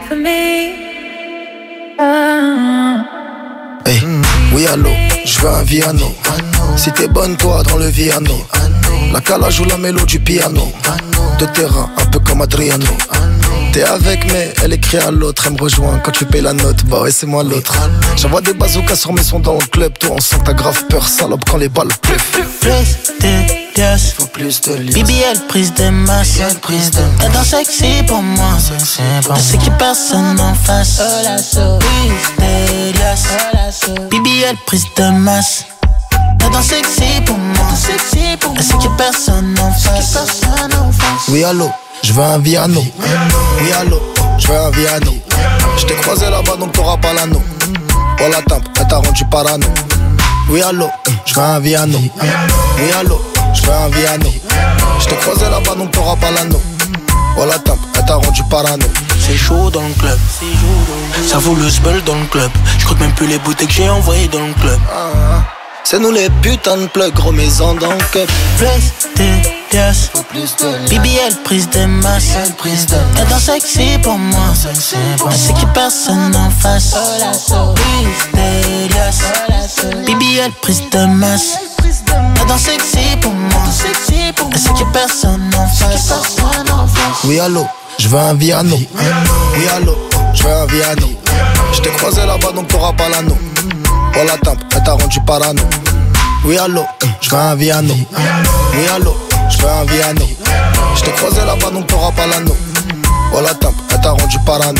Hey, oui allô, je veux un Viano. Si t'es bonne toi dans le Viano. La cala joue la mélo du piano. De terrain, un peu comme Adriano. T'es avec mais elle écrit à l'autre. Elle me rejoint quand tu payes la note. Bah ouais c'est moi l'autre. J'envoie des bazookas sur mes sons dans le club. Toi on sent que t'as grave peur salope quand les balles pleuvent. Plus de liasses, faut plus de liasses. B B L prise de masse. Elle danse sexy pour moi. Elle sait qu'il personne en face. Plus de liasses, B B L prise de masse. Elle danse sexy pour moi. Elle sait qu'il personne en face. Oui allô, je veux un Viano. Oui allô, je veux un Viano. Je t'ai croisé là-bas donc t'auras pas l'anneau. Oh la tempe, elle t'a rendu parano. Oui allô, je veux un Viano. Oui allô, je veux un Viano. Je t'ai croisé là-bas donc t'auras pas l'anneau. Oh la tempe, elle t'a rendu parano. C'est chaud dans le club. Ça vaut le sbel dans le club. Je crois même plus les bouteilles que j'ai envoyées dans le club. C'est nous les putains de plugs, gros maison dans le cup. Plus de liasses, B B L prise de masse. Elle danse sexy pour moi. Elle sait qu'il personne en face. Plus de liasses, B B L prise de masse. Elle danse sexy pour moi. Elle sait qu'il personne en face. Oui allô, je veux un Viano. Oui allô, je veux un Viano. Je t'ai croisé là-bas donc t'auras pas l'anneau. Oh la tempe, elle t'a rendu parano. Oui allô, je veux un Viano. Oui allô, je veux un Viano. Je t'ai croisé là-bas donc t'auras pas l'anneau. Oh la tempe, elle t'a rendu parano.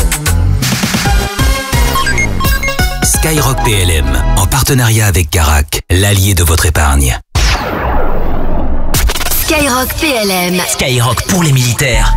Skyrock P L M, en partenariat avec Carac, l'allié de votre épargne. Skyrock P L M. Skyrock pour les militaires.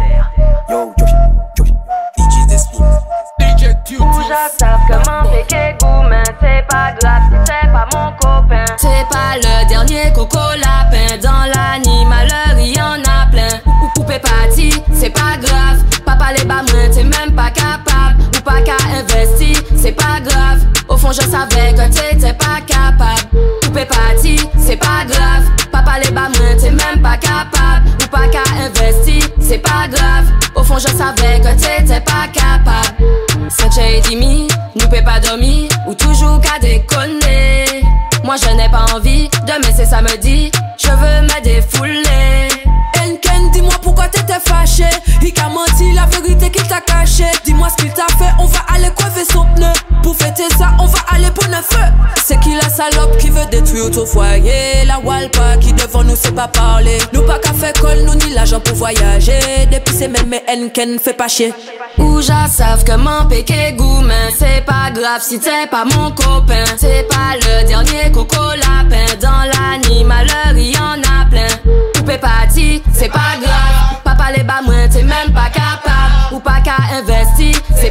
Savent comment péquer goût, mais c'est pas grave si c'est pas mon copain. C'est pas le dernier coco lapin. Dans l'animaleur, il y en a plein. Ou poupée partie, c'est pas grave. Papa les bas moins, t'es même pas capable. Ou pas qu'à investir, c'est pas grave. Au fond, je savais que t'étais pas capable. Poupée partie, c'est pas grave. Papa les bas moins, t'es même pas capable. Ou pas qu'à investir, c'est pas grave. Au fond, je savais que t'étais pas capable. Saint-Cher et Dimi, nous peut pas dormir ou toujours qu'à déconner. Moi je n'ai pas envie, demain c'est samedi, je veux me défouler. Enken, dis-moi pourquoi t'étais fâché. Il t'a menti, la vérité qu'il t'a caché. Dis-moi ce qu'il t'a fait, on va aller crever son pneu. Pour fêter ça, on va aller pour neuf feu. C'est qui la salope qui veut détruire ton foyer? La Walpa qui devant nous sait pas parler. Nous pas qu'à faire colle, nous ni l'argent pour voyager. Depuis c'est même mais Enken fait pas chier. Ou j'en savent comment péquer goût, mais c'est pas grave si t'es pas mon copain. C'est pas le dernier coco lapin. Dans l'animaleur, il y en a plein. Poupée partie, c'est pas grave. Papa les bas moins, t'es même pas capable. Ou pas qu'à investir, c'est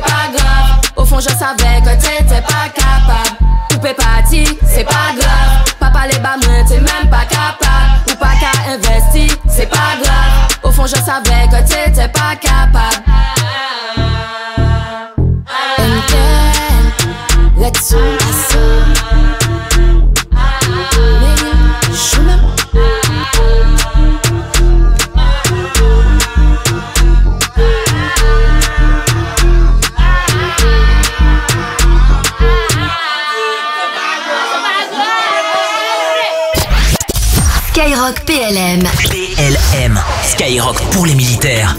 fond je savais que t'étais pas capable. Tout est parti, c'est pas grave. Papa les bas moi t'es même pas capable. Ou pas qu'à investir, c'est pas grave. Au fond je savais que t'étais pas capable. M K L, let's go. Je m'aime. Skyrock P L M. P L M, Skyrock pour les militaires.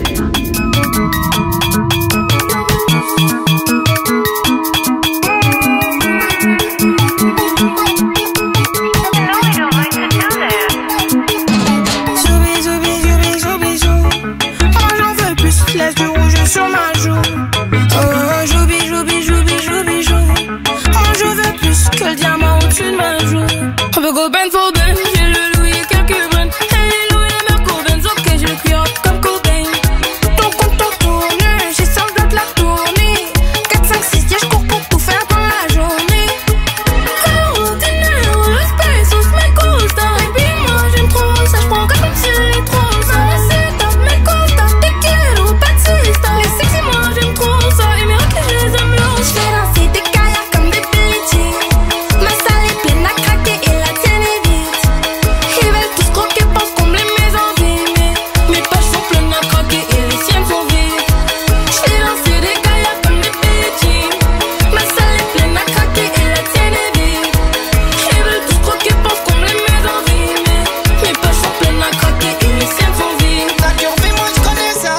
Zoubi, zoubi, zoubi, zoubi, zou. Oh, j'en veux plus, laisse du rouge sur ma joue. Oh, joubi, joubi, joubi, joubi, jou. Oh, je veux plus que le diamant au-dessus de ma joue. On veut go ben for ben, j'ai le louis et quelques brins. Hey, les louis et les mercos benz, ok, j'ai le cuir comme Cobain. Ton compte ton tourne, j'ai sans doute la tournée. quatre, cinq, six, yeah, j'cours pour tout faire dans la journée. Oh, dinero, los pesos me costan. Baby, moi j'aime trop ça, j'prends comme si elle est trop ça. C'est top, me costa, te quiero, Batista. Les sexy, moi j'aime trop ça. Et mes racks, je les aime l'eau. J'fais danser des kayaks comme des pelletiers. Ma salle est pleine à craquer et la tienne est vide. Ils veulent tous croquer, pensent combler mes envies. Mais mes poches sont pleines à craquer et les siennes sont vides. J'fais danser des kayaks comme des pelletiers. Ma salle est pleine à craquer et la tienne est vide. Ils veulent tous croquer, pensent combler mes envies. Mais mes poches sont pleines à craquer et les siennes sont vides. La curvée, moi je connais ça.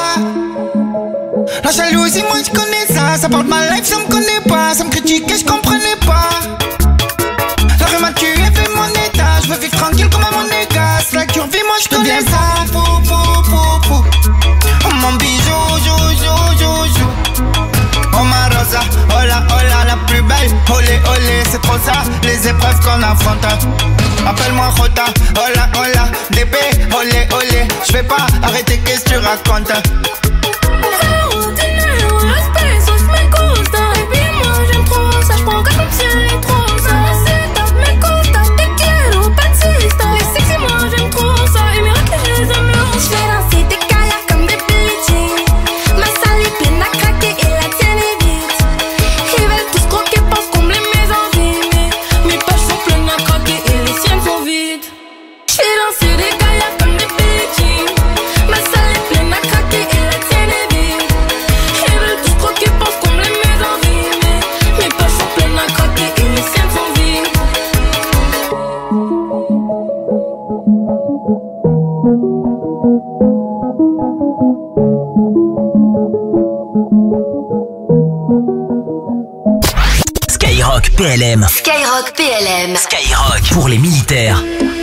La jalousie, moi je connais ça. Ça parle de ma life, ça me connaît pas. Ça me critique et je comprenais pas. La rue m'a tué, fait mon état. Je veux vivre tranquille comme un monégasque. La curvie, moi je connais ça. Pou, pou, pou, pou. Oh mon bijou, jou, jou, jou, jou. Oh ma rosa, oh la, oh la, la plus belle. Olé, olé, c'est trop ça. Les épreuves qu'on affronte. Appelle-moi Rota, oh la, oh la. D B, olé, olé. Je vais pas arrêter, qu'est-ce que tu racontes? Oh, dinero, los pesos me costan. Baby, moi j'aime trop ça, j'prends comme si elle est trop ça. C'est top, me costa, te quiero, Batista. Les sexy, moi j'aime trop ça. Et mes racks, je les aime l'eau. J'fais danser des kayaks comme des pelletiers. Ma salle est pleine à craquer et la tienne est vide. Ils veulent tous croquer, pensent combler mes envies. Mais mes poches sont pleines à craquer et les siennes sont vides. J'fais danser des kayaks comme des pelletiers. Ma salle est pleine à craquer et la tienne est vide. Ils veulent tous croquer, pensent combler mes envies. Mais mes poches sont pleines à craquer et les siennes sont vides. Skyrock P L M. Skyrock P L M. Skyrock pour les militaires.